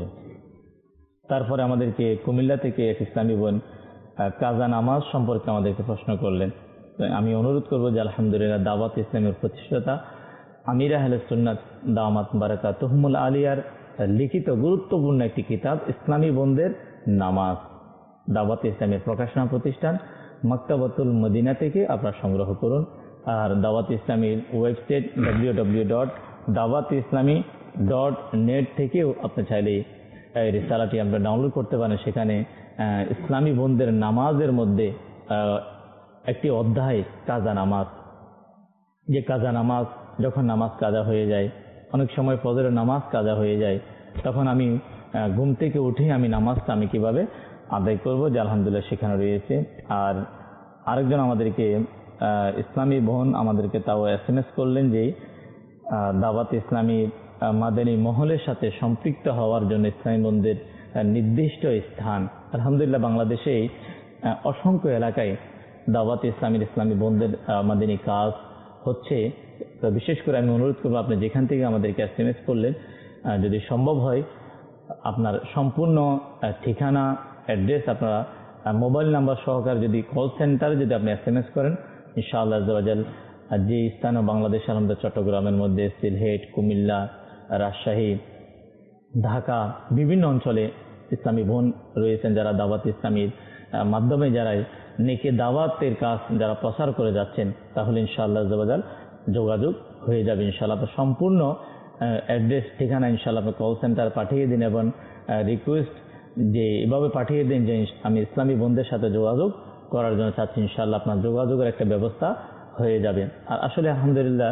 তারপরে আমাদেরকে কুমিল্লা থেকে এক ইসলামী বোন কাজা নামাজ সম্পর্কে আমাদেরকে প্রশ্ন করলেন। আমি অনুরোধ করবো যে আলহামদুলিল্লাহ দাওয়াত ইসলামের প্রতিষ্ঠাতা আমির আহলে সুন্নাত দাওয়াত বারাকাতুহুমুল আলিয়ার লিখিত গুরুত্বপূর্ণ একটি কিতাব ইসলামী বোনদের নামাজ, দাওয়াত ইসলামের প্রকাশনা প্রতিষ্ঠান মাকতাবাতুল মদিনা থেকে আপনারা সংগ্রহ করুন। আর দাওয়াত ইসলামীর website W W W dot Dawat Islami dot net থেকেও আপনি চাইলে এই রিসালাটি আপনারা ডাউনলোড করতে পারেন। সেখানে ইসলামী বোনদের নামাজের মধ্যে একটি অধ্যায় কাজা নামাজ, যে কাজা নামাজ যখন নামাজ কাজা হয়ে যায়, অনেক সময় ফজরের নামাজ কাজা হয়ে যায়, তখন আমি ঘুম থেকে উঠে আমি নামাজটা আমি কিভাবে আদায় করব, যে আলহামদুলিল্লাহ সেখানে রয়েছে। আর আরেকজন আমাদেরকে ইসলামী বোন আমাদেরকে তাও এস এম এস করলেন যে দাওয়াত ইসলামী মাদানী মহলের সাথে সম্পৃক্ত হওয়ার জন্য ইসলামী বোনদের নির্দিষ্ট স্থান। আলহামদুলিল্লাহ বাংলাদেশে অসংখ্য এলাকায় দাওয়াত ইসলামীর ইসলামী বোনদের মাদানী কাজ হচ্ছে। তো বিশেষ করে আমি অনুরোধ করবো, আপনি যেখান থেকে আমাদেরকে এস এম এস করলেন, যদি সম্ভব হয় আপনার সম্পূর্ণ ঠিকানা, অ্যাড্রেস, আপনারা মোবাইল নাম্বার সহকারে যদি কল সেন্টারে যদি আপনি এস এম এস করেন, ইনশাআল্লাহ আজ্জাওয়াজাল যে স্থানে বাংলাদেশ আলহামদুলিল্লাহ চট্টগ্রামের মধ্যে সিলহেট, কুমিল্লা, রাজশাহী, ঢাকা বিভিন্ন অঞ্চলে ইসলামী বোন রয়েছেন যারা দাওয়াত ইসলামীর মাধ্যমে যারা নেকে দাওয়াতের কাজ যারা প্রচার করে যাচ্ছেন, তাহলে ইনশাআল্লাহ আজ্জাওয়াজাল যোগাযোগ হয়ে যাবে ইনশাআল্লাহ। সম্পূর্ণ অ্যাড্রেস, ঠিকানা ইনশাআল্লাহ আপনি কল সেন্টার পাঠিয়ে দিন এবং রিকোয়েস্ট যে এভাবে পাঠিয়ে দিন যে আমি ইসলামী বোনদের সাথে যোগাযোগ করার জন্য চাচ্ছি, ইনশাআল্লাহ আপনার যোগাযোগের একটা ব্যবস্থা হয়ে যাবে। আর আসলে আলহামদুলিল্লাহ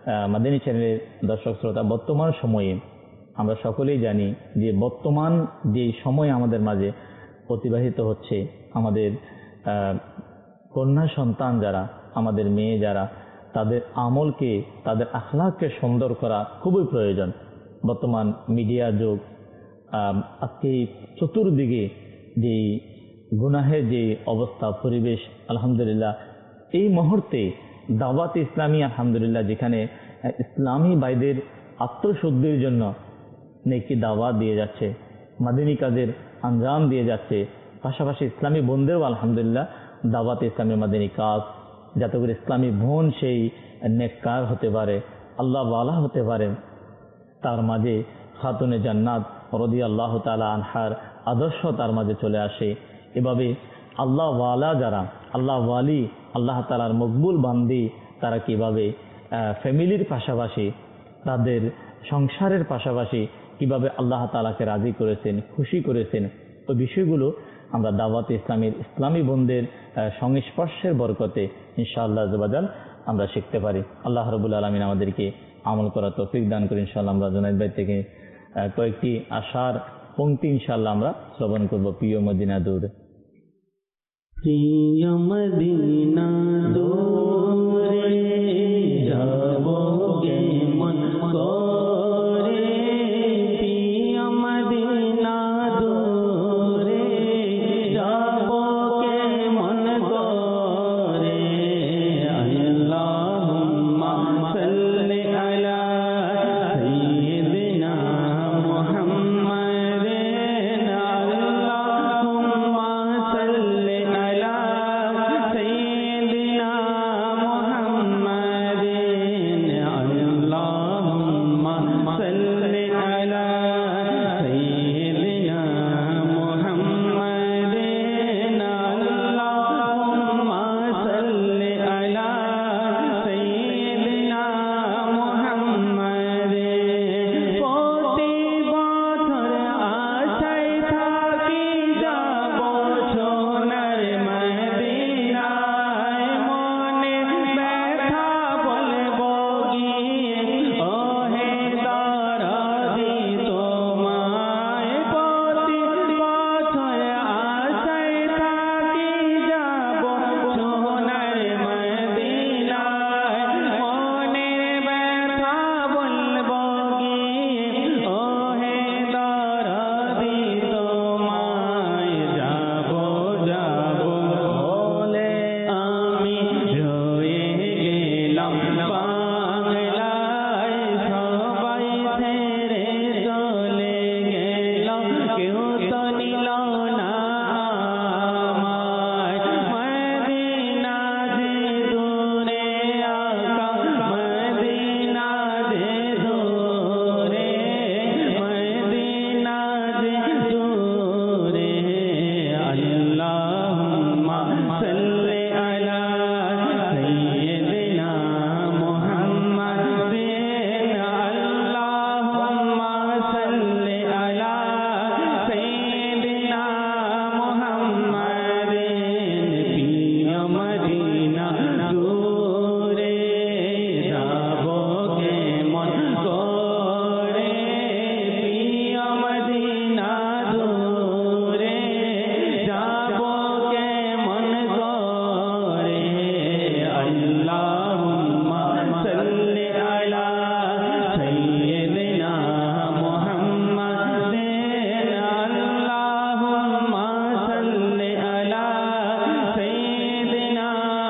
মাদানী চ্যানেলের দর্শক শ্রোতা, বর্তমান সময়ে আমরা সকলেই জানি যে বর্তমান যে সময় আমাদের মাঝে অতিবাহিত হচ্ছে, আমাদের কন্যা সন্তান যারা, আমাদের মেয়ে যারা, তাদের আমলকে, তাদের আখলাককে সুন্দর করা খুবই প্রয়োজন। বর্তমান মিডিয়া যুগ, আজকে চতুর্দিকে যে গুনাহের যে অবস্থা, পরিবেশ, আলহামদুলিল্লাহ এই মুহূর্তে দাওয়াত ইসলামী আলহামদুলিল্লাহ যেখানে ইসলামী ভাইদের আত্মশুদ্ধির জন্য নেকি দাওয়াত দিয়ে যাচ্ছে, মাদিনী কাজের আঞ্জাম দিয়ে যাচ্ছে, পাশাপাশি ইসলামী বোনদেরও আলহামদুলিল্লাহ দাওয়াত ইসলামী মাদিনী কাজ, যাতে করে ইসলামী বোন সেই নেককার হতে পারে, আল্লাহ ওয়ালা হতে পারে, তার মাঝে খাতুনে জান্নাত রাদিয়াল্লাহু তাআলা আনহার আদর্শ তার মাঝে চলে আসে। এভাবে আল্লাহ ওয়ালা যারা, আল্লাহ ওয়ালি, আল্লাহ তাআলার মকবুল বান্দি, তারা কিভাবে ফ্যামিলির পাশাপাশি তাদের সংসারের পাশাপাশি কিভাবে আল্লাহ তাআলাকে রাজি করেছেন, খুশি করেছেন, ওই বিষয়গুলো আমরা দাওয়াত ইসলামের ইসলামী বোনদের সংস্পর্শের বরকতে ইনশাআল্লাহ আযাল আমরা শিখতে পারি। আল্লাহ রাব্বুল আলামিন আমাদেরকে আমল করার তৌফিক দান করে। ইনশাআল্লাহ আমরা জুনায়েদ ভাই থেকে কয়েকটি আশার পংক্তি ইনশাআল্লাহ আমরা শ্রবণ করব। প্রিয় মদিনা দূর, প্রিয় মদিনা দূরে যাব গে মন করে, প্রিয় মদিনা দূরে যাব গে মন করে, আল্লাহুম্মা সাল্লি আলা সাইয়্যিদিনা মুহাম্মাদিন, আল্লাহুম্মা সাল্লি আলা সাইয়্যিদিনা মুহাম্মাদিন, আল্লাহুম্মা সাল্লি আলা সাইয়্যিদিনা মুহাম্মাদিন, আল্লাহুম্মা সাল্লি আলা সাইয়্যিদিনা মুহাম্মাদিন। প্রতি বছর আশায় থাকি যাব সোনার মদিনায়, মনে ব্যথা বলবো গিয়ে ওহে দরদি তোমায়। প্রতি বছর আশায় থাকি যাব সোনার মদিনায়, মনে ব্যথা বলবো গিয়ে ওহে দরদি তোমায়। যাব যাব বলে আমি রয়ে গেলাম বাংলায়, সবাই ছেড়ে চলে গেল, কেউ তো নিল না আমায়। মদিনা যে দূরে আকা, মদিনা যে দূরে, মদিনা যে দূরে, আল্লাহুম্মা সাল্লি আলা সাইয়্যিদিনা মুহাম্মাদিন, আল্লাহুম্মা সাল্লি আলা সাইয়্যিদিনা মুহাম্মাদিন। প্রিয় মদিনা দূরে যাব গে মন করে, প্রিয় মদিনা দূরে যাব গে মন করে, আল্লাহুম্মা সাল্লি আলা সাইয়্যিদিনা মুহাম্মাদিন, আল্লাহুম্মা সাল্লি আলা সাইয়্যিদিনা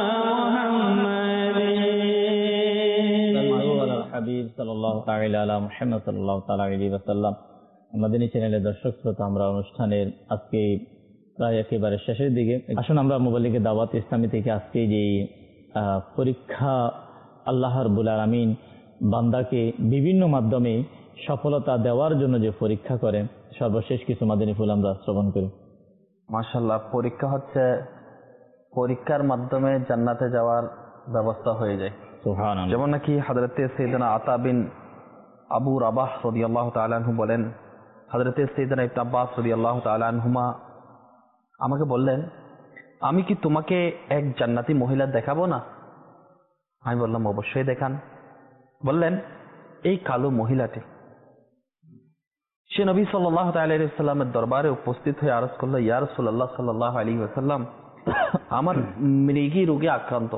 মুহাম্মাদিন। হাবিব সাল্লাল্লাহু তাআলা আলা মুহাম্মদ সাল্লাল্লাহু তাআলা আলাইহি ওয়াসাল্লাম। মাদানী চ্যানেলের দর্শক শ্রোতা, আমরা অনুষ্ঠানের আজকে প্রায় একেবারে শেষের দিকে। আসুন আমরা মুবাল্লিগে দাওয়াত ইসলামী থেকে আজকে যে পরীক্ষা আল্লাহ রাব্বুল আলামিন বান্দাকে বিভিন্ন মাধ্যমে সফলতা দেওয়ার জন্য যে পরীক্ষা করেন, সর্বশেষ কিছু মাদানী ফুল আমরা শ্রবণ করি। মাশাআল্লাহ, পরীক্ষা হচ্ছে পরীক্ষার মাধ্যমে জান্নাতে যাওয়ার ব্যবস্থা হয়ে যায়। সুবহানাল্লাহ। যেমন নাকি হযরতে সাইয়েদনা আতা বিন আবু রাবাহ রাদিয়াল্লাহু তাআলা আনহু বলেন, হযরতে সাইয়েদনা ইবনে আব্বাস রাদিয়াল্লাহু তাআলা আনহুমা আমাকে বললেন, আমি কি তোমাকে এক জান্নাতি মহিলা দেখাবো না? আমি বললাম, অবশ্যই দেখান। বললেন, এই কালো মহিলাটি। সে নবী সাল্লাল্লাহু তাআলা আলাইহি ওয়াসাল্লামের দরবারে উপস্থিত হয়ে আরজ করল, ইয়া রাসূলুল্লাহ সাল্লাল্লাহু আলাইহি ওয়াসাল্লাম, আমার মৃগী রোগে আক্রান্ত,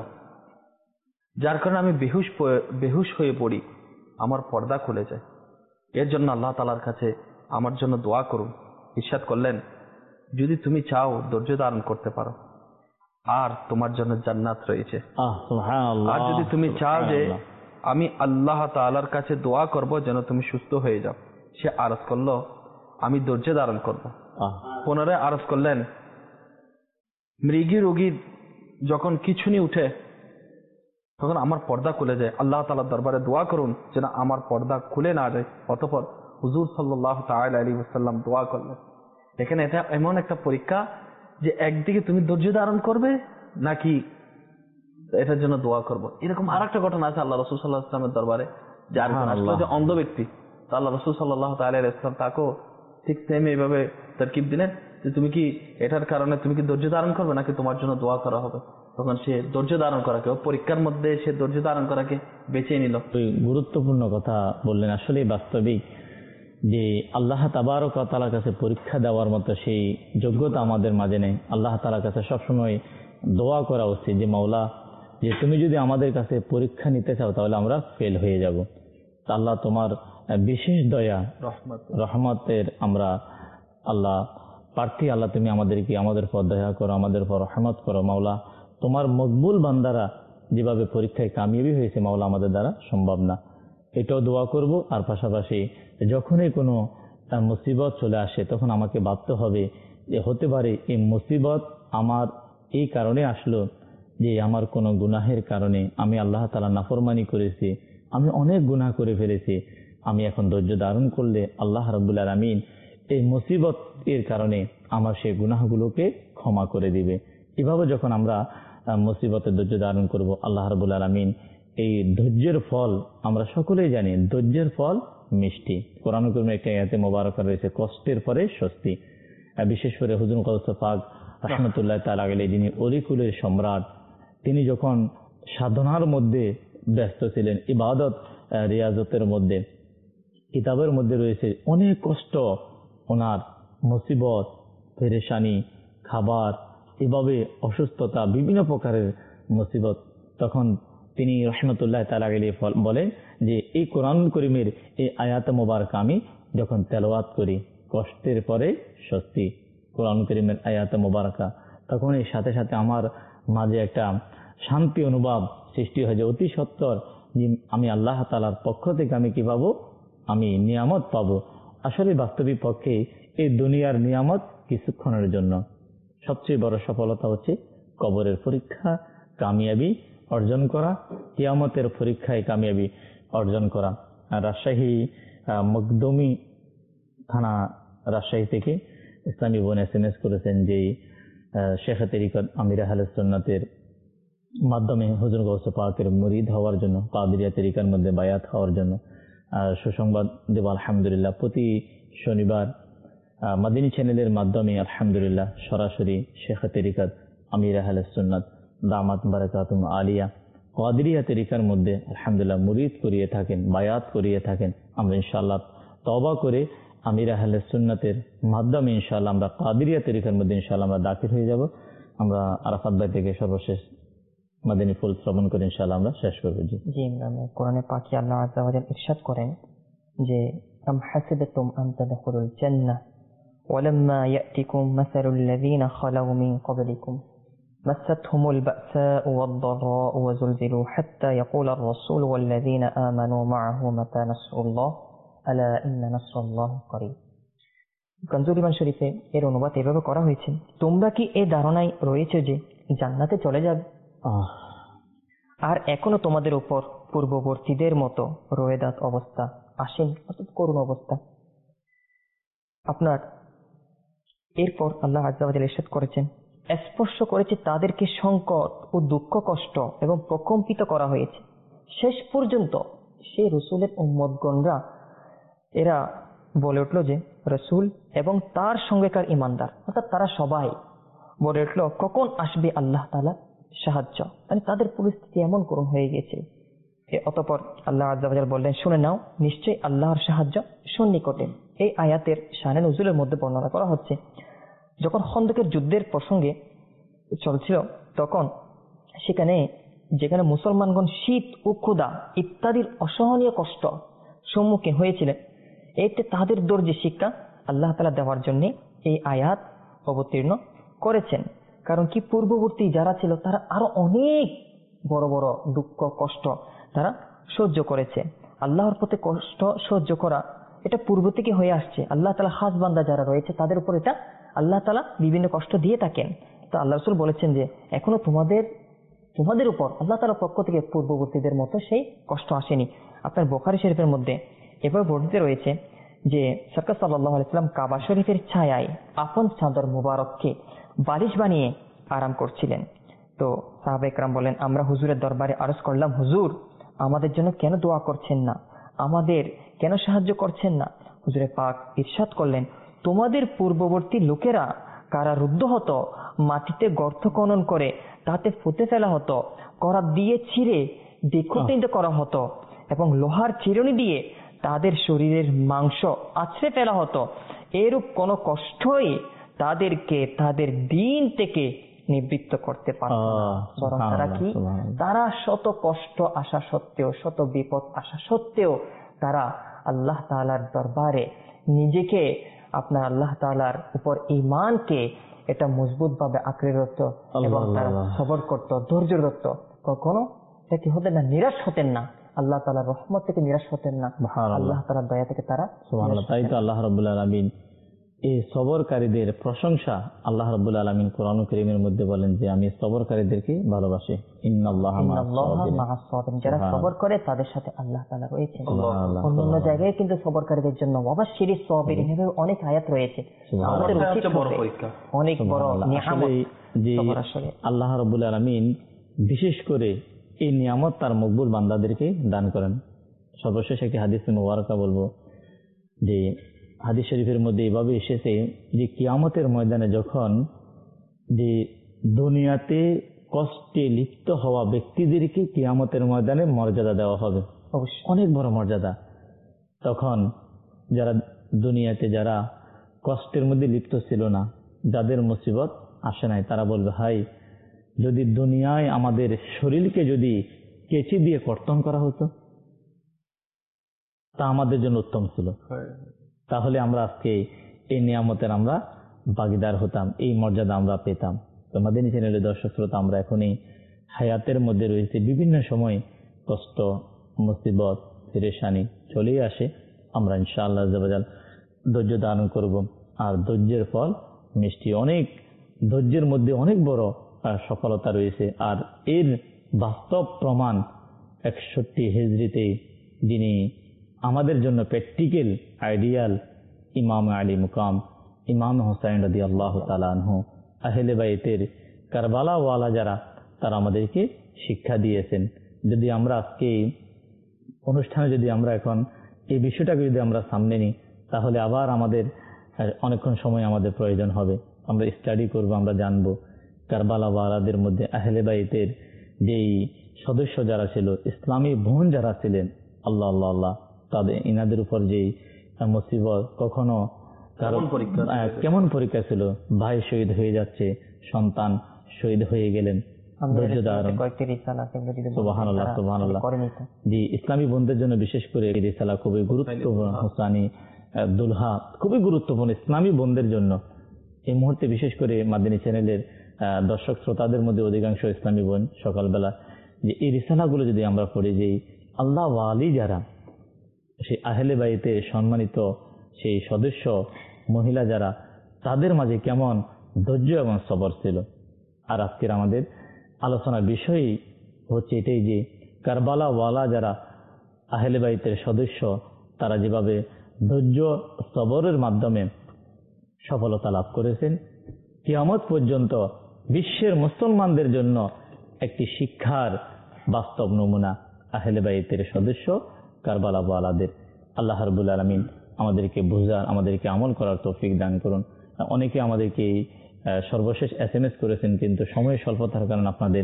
যার কারণে আমি বেহুশ বেহুশ হয়ে পড়ি, আমার পর্দা খুলে যায়। এর জন্য আল্লাহ তাআলার কাছে আমার জন্য দোয়া করুন। ইরশাদ করলেন, যদি তুমি চাও ধৈর্য ধারণ করতে পারো, আর তোমার জন্য জান্নাত রয়েছে। আর যদি তুমি চাও যে আমি আল্লাহ তাআলার কাছে দোয়া করব যেন তুমি সুস্থ হয়ে যাও, সে আরজ করলো, আমি ধৈর্য ধারণ করব। পুনরায় আরজ করলেন, মৃগী রোগী যখন খিঁচুনি উঠে তখন আমার পর্দা খুলে যায়, আল্লাহ তাআলার দরবারে দোয়া করুন যেন আমার পর্দা খুলে না যায়। অতঃপর হুজুর সাল্লাল্লাহু তাআলা আলাইহি ওয়াসাল্লাম দোয়া করলেন। দেখেন, এটা এমন একটা পরীক্ষা যে একদিকে তুমি ধৈর্য ধারণ করবে নাকি এটার জন্য দোয়া করবো। এরকম আর একটা ঘটনা আছে আল্লাহ রাসূল সাল্লাল্লাহু আলাইহি ওয়াসাল্লামের দরবারে, যে আরেকজন আসলো যে অন্ধ ব্যক্তি, তো আল্লাহ রাসূল সাল্লাল্লাহু তাআলা আলাইহি ওয়াসাল্লাম তাকেও ঠিক সেম এইভাবে তারকিব দিলেন যে তুমি কি এটার কারণে তুমি কি ধৈর্য ধারণ করবে নাকি তোমার জন্য দোয়া করা হবে। তখন সে ধৈর্য ধারণ করাকে, পরীক্ষার মধ্যে সে ধৈর্য ধারণ করাকে বেছে নিল। গুরুত্বপূর্ণ কথা বললেন। আসলে বাস্তবিক যে আল্লাহ তাবারক ওয়া তাআলার কাছে পরীক্ষা দেওয়ার মতো সেই যোগ্যতা আমাদের মাঝে নেই। আল্লাহ তাআলার কাছে সবসময় দোয়া করা উচিত যে মাওলা, যে তুমি যদি আমাদের কাছে পরীক্ষা নিতে চাও তাহলে আমরা ফেল হয়ে যাব। আল্লাহ তোমার বিশেষ দয়া রহমতের আমরা আল্লাহ প্রার্থী, আল্লাহ তুমি আমাদেরকে আমাদের পর দয়া করো, আমাদের পর রহমত করো মাওলা। তোমার মকবুল বান্দারা যেভাবে পরীক্ষায় কামিয়াবি হয়েছে মাওলা, আমাদের দ্বারা সম্ভব না। এটাও দোয়া করব। আর পাশাপাশি যখনই কোনো মুসিবত চলে আসে তখন আমাকে ভাবতে হবে যে হতে পারে এই মুসিবত আমার এই কারণে আসলো যে আমার কোনো গুনাহের কারণে আমি আল্লাহ তাআলা নাফরমানি করেছি, আমি অনেক গুনাহ করে ফেলেছি। আমি এখন ধৈর্য ধারণ করলে আল্লাহ রাব্বুল আলামিন এই মুসিবত এর কারণে আমার সেই গুনাহগুলোকে ক্ষমা করে দিবে। এভাবে যখন আমরা মুসিবতে ধৈর্য ধারণ করব, আল্লাহ রাব্বুল আলামিন এই ধৈর্যের ফল, আমরা সকলেই জানি ধৈর্যের ফল মিষ্টি। কোরআন কারীমে একটা আয়াতে মোবারক রয়েছে, কষ্টের পরে স্বস্তি। বিশেষ করে হুজুর গাউস পাক রাহমাতুল্লাহ তাআলা আলাইহি, যিনি অলিকুলের সম্রাট, তিনি যখন সাধনার মধ্যে ব্যস্ত ছিলেন, ইবাদত রিয়াজতের মধ্যে, কিতাবের মধ্যে রয়েছে অনেক কষ্ট, ওনার মুসিবত, পেরেশানি, খাবার, এভাবে অসুস্থতা, বিভিন্ন প্রকারের মুসিবত। তখন তিনি রাহমাতুল্লাহ তাআলা আলাইহি বলেন যে এই কোরআন কারীমের এই আয়াত মোবারক আমি যখন তেলাওয়াত করি, কষ্টের পরে স্বস্তি, কোরআন কারীমের আয়াত মোবারকা, তখন এর সাথে সাথে আমার মাঝে একটা শান্তি অনুভব সৃষ্টি হয় যে অতি সত্বর যে আমি আল্লাহ তাআলার পক্ষ থেকে আমি কি পাবো, আমি নিয়ামত পাবো। আসলে বাস্তবিক পক্ষে এই দুনিয়ার নিয়ামত কিছুক্ষণের জন্য, সবচেয়ে বড় সফলতা হচ্ছে কবরের পরীক্ষা কামিয়াবি অর্জন করা, কিয়ামতের পরীক্ষায় কামিয়াবি অর্জন করা। রাজশাহী মকদুমি থানা, রাজশাহী থেকে ইসলামী বোন এস এম এস করেছেন যে শেখ তরিকত আমির আহলে সুন্নাতের মাধ্যমে হুজুর গাউস পাকের মুরিদ হওয়ার জন্য, কাদেরিয়া তরিকার মধ্যে বায়াত হওয়ার জন্য সুসংবাদ দেব। আলহামদুলিল্লাহ, প্রতি শনিবার মাদিনী চ্যানেলের মাধ্যমে আলহামদুলিল্লাহ সরাসরি শেখ তরিকত আমির আহলে সুন্নাত দামাত বারাকাতুম আলিয়া কাদেরিয়া তরিকার মধ্যে আলহামদুলিল্লাহ মুরিদ করিয়ে থাকেন, বায়াত করিয়ে থাকেন। আমরা ইনশাআল্লাহ তওবা করে আমির আহলে সুন্নাতের মাধ্যমে ইনশাআল্লাহ আমরা কাদেরিয়া তরিকার মধ্যে ইনশাআল্লাহ আমরা দাখিল হয়ে যাব। আমরা আরাফাত ভাই থেকে সর্বশেষ মাদিনী ফুল শ্রবণ করে ইনশাআল্লাহ আমরা শেষ করব। জি জি কোরআনে পাকে আল্লাহ আযজা ওয়া জাল্লা ইরশাদ করেন যে আম হাসিবতুম আন তাদখুলুল জান্নাহ ওয়ালাম্মা ইয়াতিকুম মাসালুল লাযীনা খালাউ মিন ক্বাবলিকুম মাসাতহুমুল বা'সাউ ওয়াদ-দাররাউ ওয়া যুলজিলু হাত্তা ইয়াকুলার রাসূল ওয়াল লাযীনা আমানু মা'আহু মাতা নাসরুল্লাহ আলা ইন্না নাসরাল্লাহি করিব। কনজুল ইমান শরীফে এর অনুবাদ এভাবে করা হয়েছে, তোমরা কি এই ধারণায় রয়েছে যে জান্নাতে চলে যাবে, আর এখনো তোমাদের উপর পূর্ববর্তীদের মতো রোয়েদাত অবস্থা আসেন, অর্থাৎ করুণ অবস্থা আপনার। এরপর আল্লাহ আযজা ওয়া জাল্লা ইরশাদ করেছেন, স্পর্শ করেছে তাদেরকে সংকট ও দুঃখ কষ্ট এবং প্রকম্পিত করা হয়েছে। শেষ পর্যন্ত সেই রসুলের উম্মতগণরা এরা বলে উঠল যে রসুল এবং তার সঙ্গেকার ইমানদার, অর্থাৎ তারা সবাই বলে উঠল কখন আসবে আল্লাহ তাআলা সাহায্য। মানে তাদের পরিস্থিতি এমন করুণ হয়ে গেছে। এ অতঃপর আল্লাহ আযজা ওয়া জাল বললেন, শুনে নাও, নিশ্চয়ই আল্লাহর সাহায্য সন্নিকটে। এই আয়াতের শানে নুজুলের মধ্যে বর্ণনা করা হচ্ছে, যখন খন্দকের যুদ্ধের প্রসঙ্গে চলছিল তখন সেখানে যেখানে মুসলমানগণ শীত ও ক্ষুধা ইত্যাদির অসহনীয় কষ্ট সম্মুখীন হয়েছিলেন, এতে তাদের ধৈর্যের শিক্ষা আল্লাহ তাআলা দেওয়ার জন্য এই আয়াত অবতীর্ণ করেছেন। কারণ কি, পূর্ববর্তী যারা ছিল তারা আরো অনেক বড় বড় দুঃখ কষ্ট তারা সহ্য করেছে। আল্লাহর পথে কষ্ট সহ্য করা এটা পূর্ব থেকে হয়ে আসছে। আল্লাহ তাআলা খাস বান্দা যারা রয়েছে তাদের উপর এটা আল্লাহ তাআলা বিভিন্ন কষ্ট দিয়ে থাকেন। তো আল্লাহ রাসূল বলেছেন যে এখনো তোমাদের তোমাদের উপর আল্লাহ তাআলার পক্ষ থেকে পূর্ববর্তীদের মতো সেই কষ্ট আসেনি। আপনার বুখারী শরীফের মধ্যে এভাবে বর্ণিত রয়েছে যে সরকার সাল্লাল্লাহু আলাইহি ওয়াসাল্লাম কাবা শরীফের ছায়ায় আপন চাদর মুবারককে বালিশ বানিয়ে আরাম করছিলেন। তো সাহাবা একরাম বলেন, আমরা হুজুরের দরবারে আরজ করলাম, হুজুর আমাদের জন্য কেন দোয়া করছেন না, আমাদের কেন সাহায্য করছেন না? হুজুরে পাক ইরশাদ করলেন, তোমাদের পূর্ববর্তী লোকেরা কারারুদ্ধ হতো, মাটিতে গর্ত খনন করে তাতে পুঁতে ফেলা হতো, করাত দিয়ে ছিঁড়ে বিক্ষুব্ধ করা হতো এবং লোহার চিরুনি দিয়ে তাদের শরীরের মাংস আছড়ে ফেলা হতো। এরূপ কোন কষ্টই তাদেরকে তাদের দিন থেকে নিবৃত্ত করতে পারত না। বরং তারা কি, তারা শত কষ্ট আসা সত্ত্বেও, শত বিপদ আসা সত্ত্বেও তারা আল্লাহ তাআলার দরবারে নিজেকে, আপনার আল্লাহ তাআলার উপর ঈমানকে এটা মজবুত ভাবে আঁকড়ে রাখত এবং তারা সবর করত, ধৈর্য ধরত। কখনো এটা কি হতেন না, নিরাশ হতেন না, আল্লাহ তাআলার রহমত থেকে নিরাশ হতেন না, আল্লাহ তাআলার দয়া থেকে তারা। সুবহানাল্লাহ। তাই তো আল্লাহ রাব্বুল আলামিন এই সবরকারীদের প্রশংসা আল্লাহ রাব্বুল আলামিন কোরআন কারীমের মধ্যে বলেন যে আমি সবরকারীদেরকে ভালোবাসি। ইন্নাল্লাহা মা'আস সাবিরিন, যারা সবর করে তাদের সাথে আল্লাহ তাআলা রয়েছে। অন্যান্য জায়গায় কিন্তু সবরকারীদের জন্য ওয়াবাশশিরিস সাবিরিন এর অনেক আয়াত রয়েছে। আমাদের উচিত অনেক বড় নিয়ামত যে আল্লাহ রাব্বুল আলামিন বিশেষ করে এই নিয়ামত তার মকবুল বান্দাদেরকে দান করেন। সর্বশেষ একটি হাদিস মুবারাকা বলবো যে হাদিস শরীফের মধ্যে এভাবে এসেছে যে কিয়ামতের ময়দানে যখন যে দুনিয়াতে কষ্টে লিপ্ত হওয়া ব্যক্তিদেরকে কিয়ামতের ময়দানে মর্যাদা দেওয়া হবে, অনেক বড় মর্যাদা। তখন যারা দুনিয়াতে যারা কষ্টের মধ্যে লিপ্ত ছিল না, যাদের মুসিবত আসে নাই, তারা বলবে, হাই যদি দুনিয়ায় আমাদের শরীরকে যদি কেচি দিয়ে কর্তন করা হতো তা আমাদের জন্য উত্তম ছিল, তাহলে আমরা আজকে এই নিয়ামতের আমরা ভাগীদার হতাম, এই মর্যাদা আমরা পেতাম। তো মাদানী চ্যানেলের দর্শক শ্রোতা, আমরা এখনই হায়াতের মধ্যে রয়েছে, বিভিন্ন সময় কষ্ট, মুসিবত, পেরেশানি চলেই আসে। আমরা ইনশাআল্লাহ আযজাওয়াজাল ধৈর্য ধারণ করব, আর ধৈর্যের ফল মিষ্টি। অনেক ধৈর্যের মধ্যে অনেক বড় সফলতা রয়েছে, আর এর বাস্তব প্রমাণ একষট্টি হিজরিতে যিনি আমাদের জন্য প্র্যাকটিক্যাল আইডিয়াল ইমাম আলী মুকাম ইমাম হুসাইন রাদিয়াল্লাহু তাআলা আনহু আহলে বাইতের কারবালা ওয়ালা যারা, তারা আমাদেরকে শিক্ষা দিয়েছেন। যদি আমরা আজকে অনুষ্ঠানে যদি আমরা এখন এই বিষয়টাকে যদি আমরা সামনে নিই, তাহলে আবার আমাদের অনেকক্ষণ সময় আমাদের প্রয়োজন হবে। আমরা স্টাডি করব, আমরা জানবো কারবালা ওয়ালাদের মধ্যে আহলে বাইতের যেই সদস্য যারা ছিল, ইসলামী বোন যারা ছিলেন, আল্লাহ আল্লাহ আল্লাহ তাদের ইনাদের উপর যেই মুসিবত, কখনো কেমন পরীক্ষা ছিল, ভাই শহীদ হয়ে যাচ্ছে, সন্তান শহীদ হয়ে গেলেন, ধৈর্য ধারণ। সুবহানাল্লাহ সুবহানাল্লাহ। জি, ইসলামী বোনদের জন্য বিশেষ করে এই রিসালা খুবই গুরুত্বপূর্ণ, হুসানি দুলহা খুবই গুরুত্বপূর্ণ ইসলামী বোনদের জন্য। এই মুহূর্তে বিশেষ করে মাদানী চ্যানেলের দর্শক শ্রোতাদের মধ্যে অধিকাংশ ইসলামী বোন সকালবেলা যে এই রিসালাগুলো যদি আমরা পড়ি, যে আল্লাহ ওয়ালি যারা, সেই আহলে বাইতে সম্মানিত সেই সদস্য মহিলা যারা, তাদের মাঝে কেমন ধৈর্য এবং সবর ছিল। আর আজকের আমাদের আলোচনার বিষয় হচ্ছে এটাই যে কারবালা ওয়ালা যারা আহলে বাইতের সদস্য, তারা যেভাবে ধৈর্য সবরের মাধ্যমে সফলতা লাভ করেছেন, কিয়ামত পর্যন্ত বিশ্বের মুসলমানদের জন্য একটি শিক্ষার বাস্তব নমুনা আহলে বাইতের সদস্য কারবালা ওয়ালাদের। আল্লাহ রাব্বুল আলামিন আমাদেরকে বুঝার, আমাদেরকে আমল করার তৌফিক দান করুন। অনেকে আমাদেরকে সর্বশেষ এস এম এস করেছেন, কিন্তু সময় স্বল্পতার কারণে আপনাদের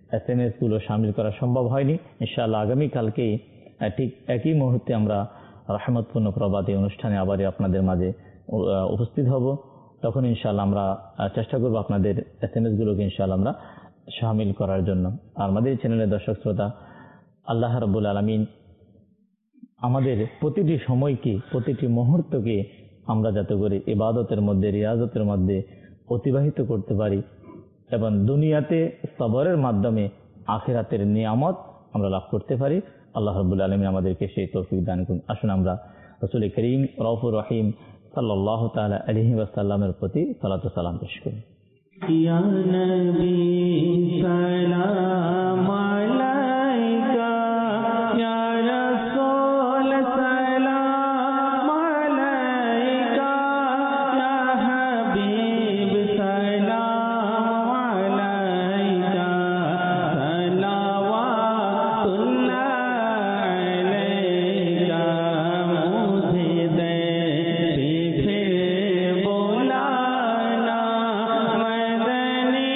এস এম এস গুলো সামিল করা সম্ভব হয়নি। ইনশাআল্লাহ আগামীকালকেই ঠিক একই মুহূর্তে আমরা রহমতপূর্ণ প্রবাদী অনুষ্ঠানে আবারই আপনাদের মাঝে উপস্থিত হব। তখন ইনশাআল্লাহ আমরা চেষ্টা করব আপনাদের এস এম এস গুলোকে ইনশাআল্লাহ আমরা সামিল করার জন্য। আর আমাদের চ্যানেলের দর্শক শ্রোতা, আল্লাহ রাব্বুল আলামিন আমাদের প্রতিটি সময়কে, প্রতিটি মুহূর্তকে আমরা যাতে করে ইবাদতের মধ্যে, রিয়াজতের মধ্যে অতিবাহিত করতে পারি এবং দুনিয়াতে সবরের মাধ্যমে আখিরাতের নিয়ামত আমরা লাভ করতে পারি। আল্লাহ রাব্বুল আলামিন আমাদেরকে সেই তৌফিক দান করুন। আসুন আমরা রাসূল করিম রউফুর রহিম সাল্লাল্লাহু তাআলা আলাইহি ওয়াসাল্লামের প্রতি সালাত ও সালাম পেশ করি। ইয়া নবী সালাম আলাইকা, ইয়া রাসূল সালাম আলাইকা, ইয়া হাবিব সালাম আলাইকা, সালাওয়াতুল্লাহ আলাইকা, মুঝে দেখে फिर बुलाना, मदनी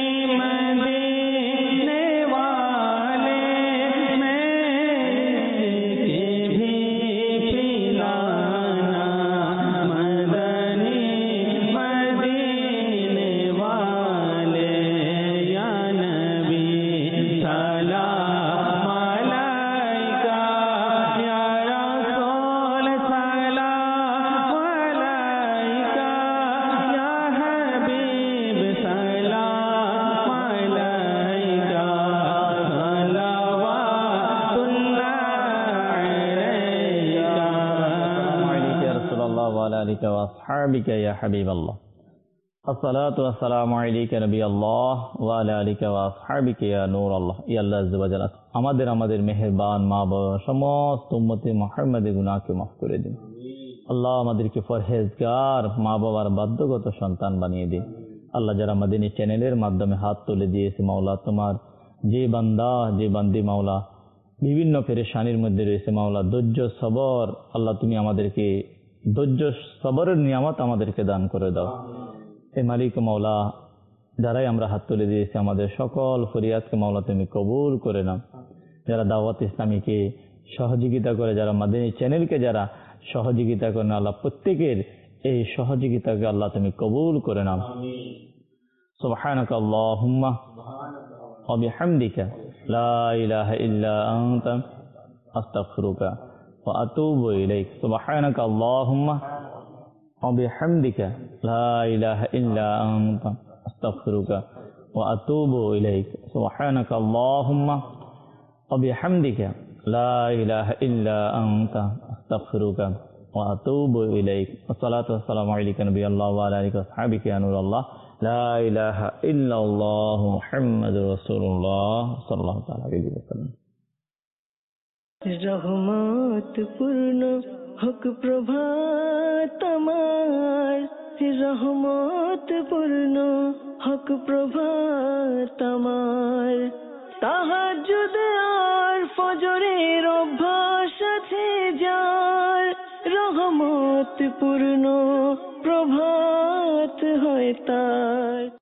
मदीने वाले में के भी पिलाना, मदनी मदीने वाले, या नबी सलाम अलैका, या रसूल सलाम अलैका, या हबीब सलाम अलैका, सलावतुल्लाह अलैका। या रसूलल्लाह व अला आलिका व असहाबिका या हबीबल्लाह। अस्सलातु वस्सलामु আলাইকা নবী আল্লাহ ওয়া আলা আলিকা ওয়া আসহাবিকা ইয়া নূর আল্লাহ। ইয়া আল্লাহ আযজা ওয়া জাল্লা, আমাদের আমাদের মেহেরবান মা বাবা সমস্ত উম্মতে মুহাম্মাদের গুনাহকে মাফ করে দিন। আল্লাহ আমাদেরকে পরহেজগার মা বাবার বাধ্যগত সন্তান বানিয়ে দিন। আল্লাহ যারা মাদিনী চ্যানেলের মাধ্যমে হাত তুলে দিয়েছে মাওলা, তোমার যে বান্দা যে বান্দি মাওলা বিভিন্ন পেরেশানির মধ্যে রয়েছে মাওলা, ধৈর্য সবর, আল্লাহ তুমি আমাদেরকে ধৈর্য সবরের নিয়ামত আমাদেরকে দান করে দাও। এ মালিক মাওলা, যারাই আমরা হাত তুলে দিয়েছি আমাদের সকল ফরিয়াদকে মাওলা তুমি কবুল করে নাও। যারা দাওয়াত ইসলামীকে সহযোগিতা করে, যারা মাদিনী চ্যানেলকে যারা সহযোগিতা করে না, আল্লাহ প্রত্যেকের এই সহযোগিতাকে আল্লাহ তুমি কবুল করে নাও। সুবহানাকা আল্লাহুম্মা ওয়া বিহামদিকা লা ইলাহা ইল্লা আনতা আস্তাগফিরুকা ওয়া আতুবু ইলাইক। সুবহানাকা আল্লাহুম্মা ওয়া বিহামদিকা লা ইলাহা ইল্লা আনতা আস্তাগফিরুকা ওয়া আতুবু ইলাইক। সুবহানাকা আল্লাহুম্মা ওয়া বিহামদিকা লা ইলাহা ইল্লা আনতা আস্তাগফিরুকা ওয়া আতুবু ইলাইক। আসসালাতু ওয়াসসালামু আলাইকা নবী আল্লাহ ওয়া আলা আলিকা ওয়া আসহাবিকা ইয়া নূর আল্লাহ, লা ইলাহা ইল্লাল্লাহ মুহাম্মাদুর রাসূলুল্লাহ সাল্লাল্লাহু তাআলা আলাইহি ওয়াসাল্লাম। রহমত পূর্ণ হক প্রভাত আমার, রহমত পূর্ণ হক প্রভাত আমার, তাহাজ্জুদ আর ফজরের অভ্যাস আছে যার, রহমত পূর্ণ প্রভাত হয় তার।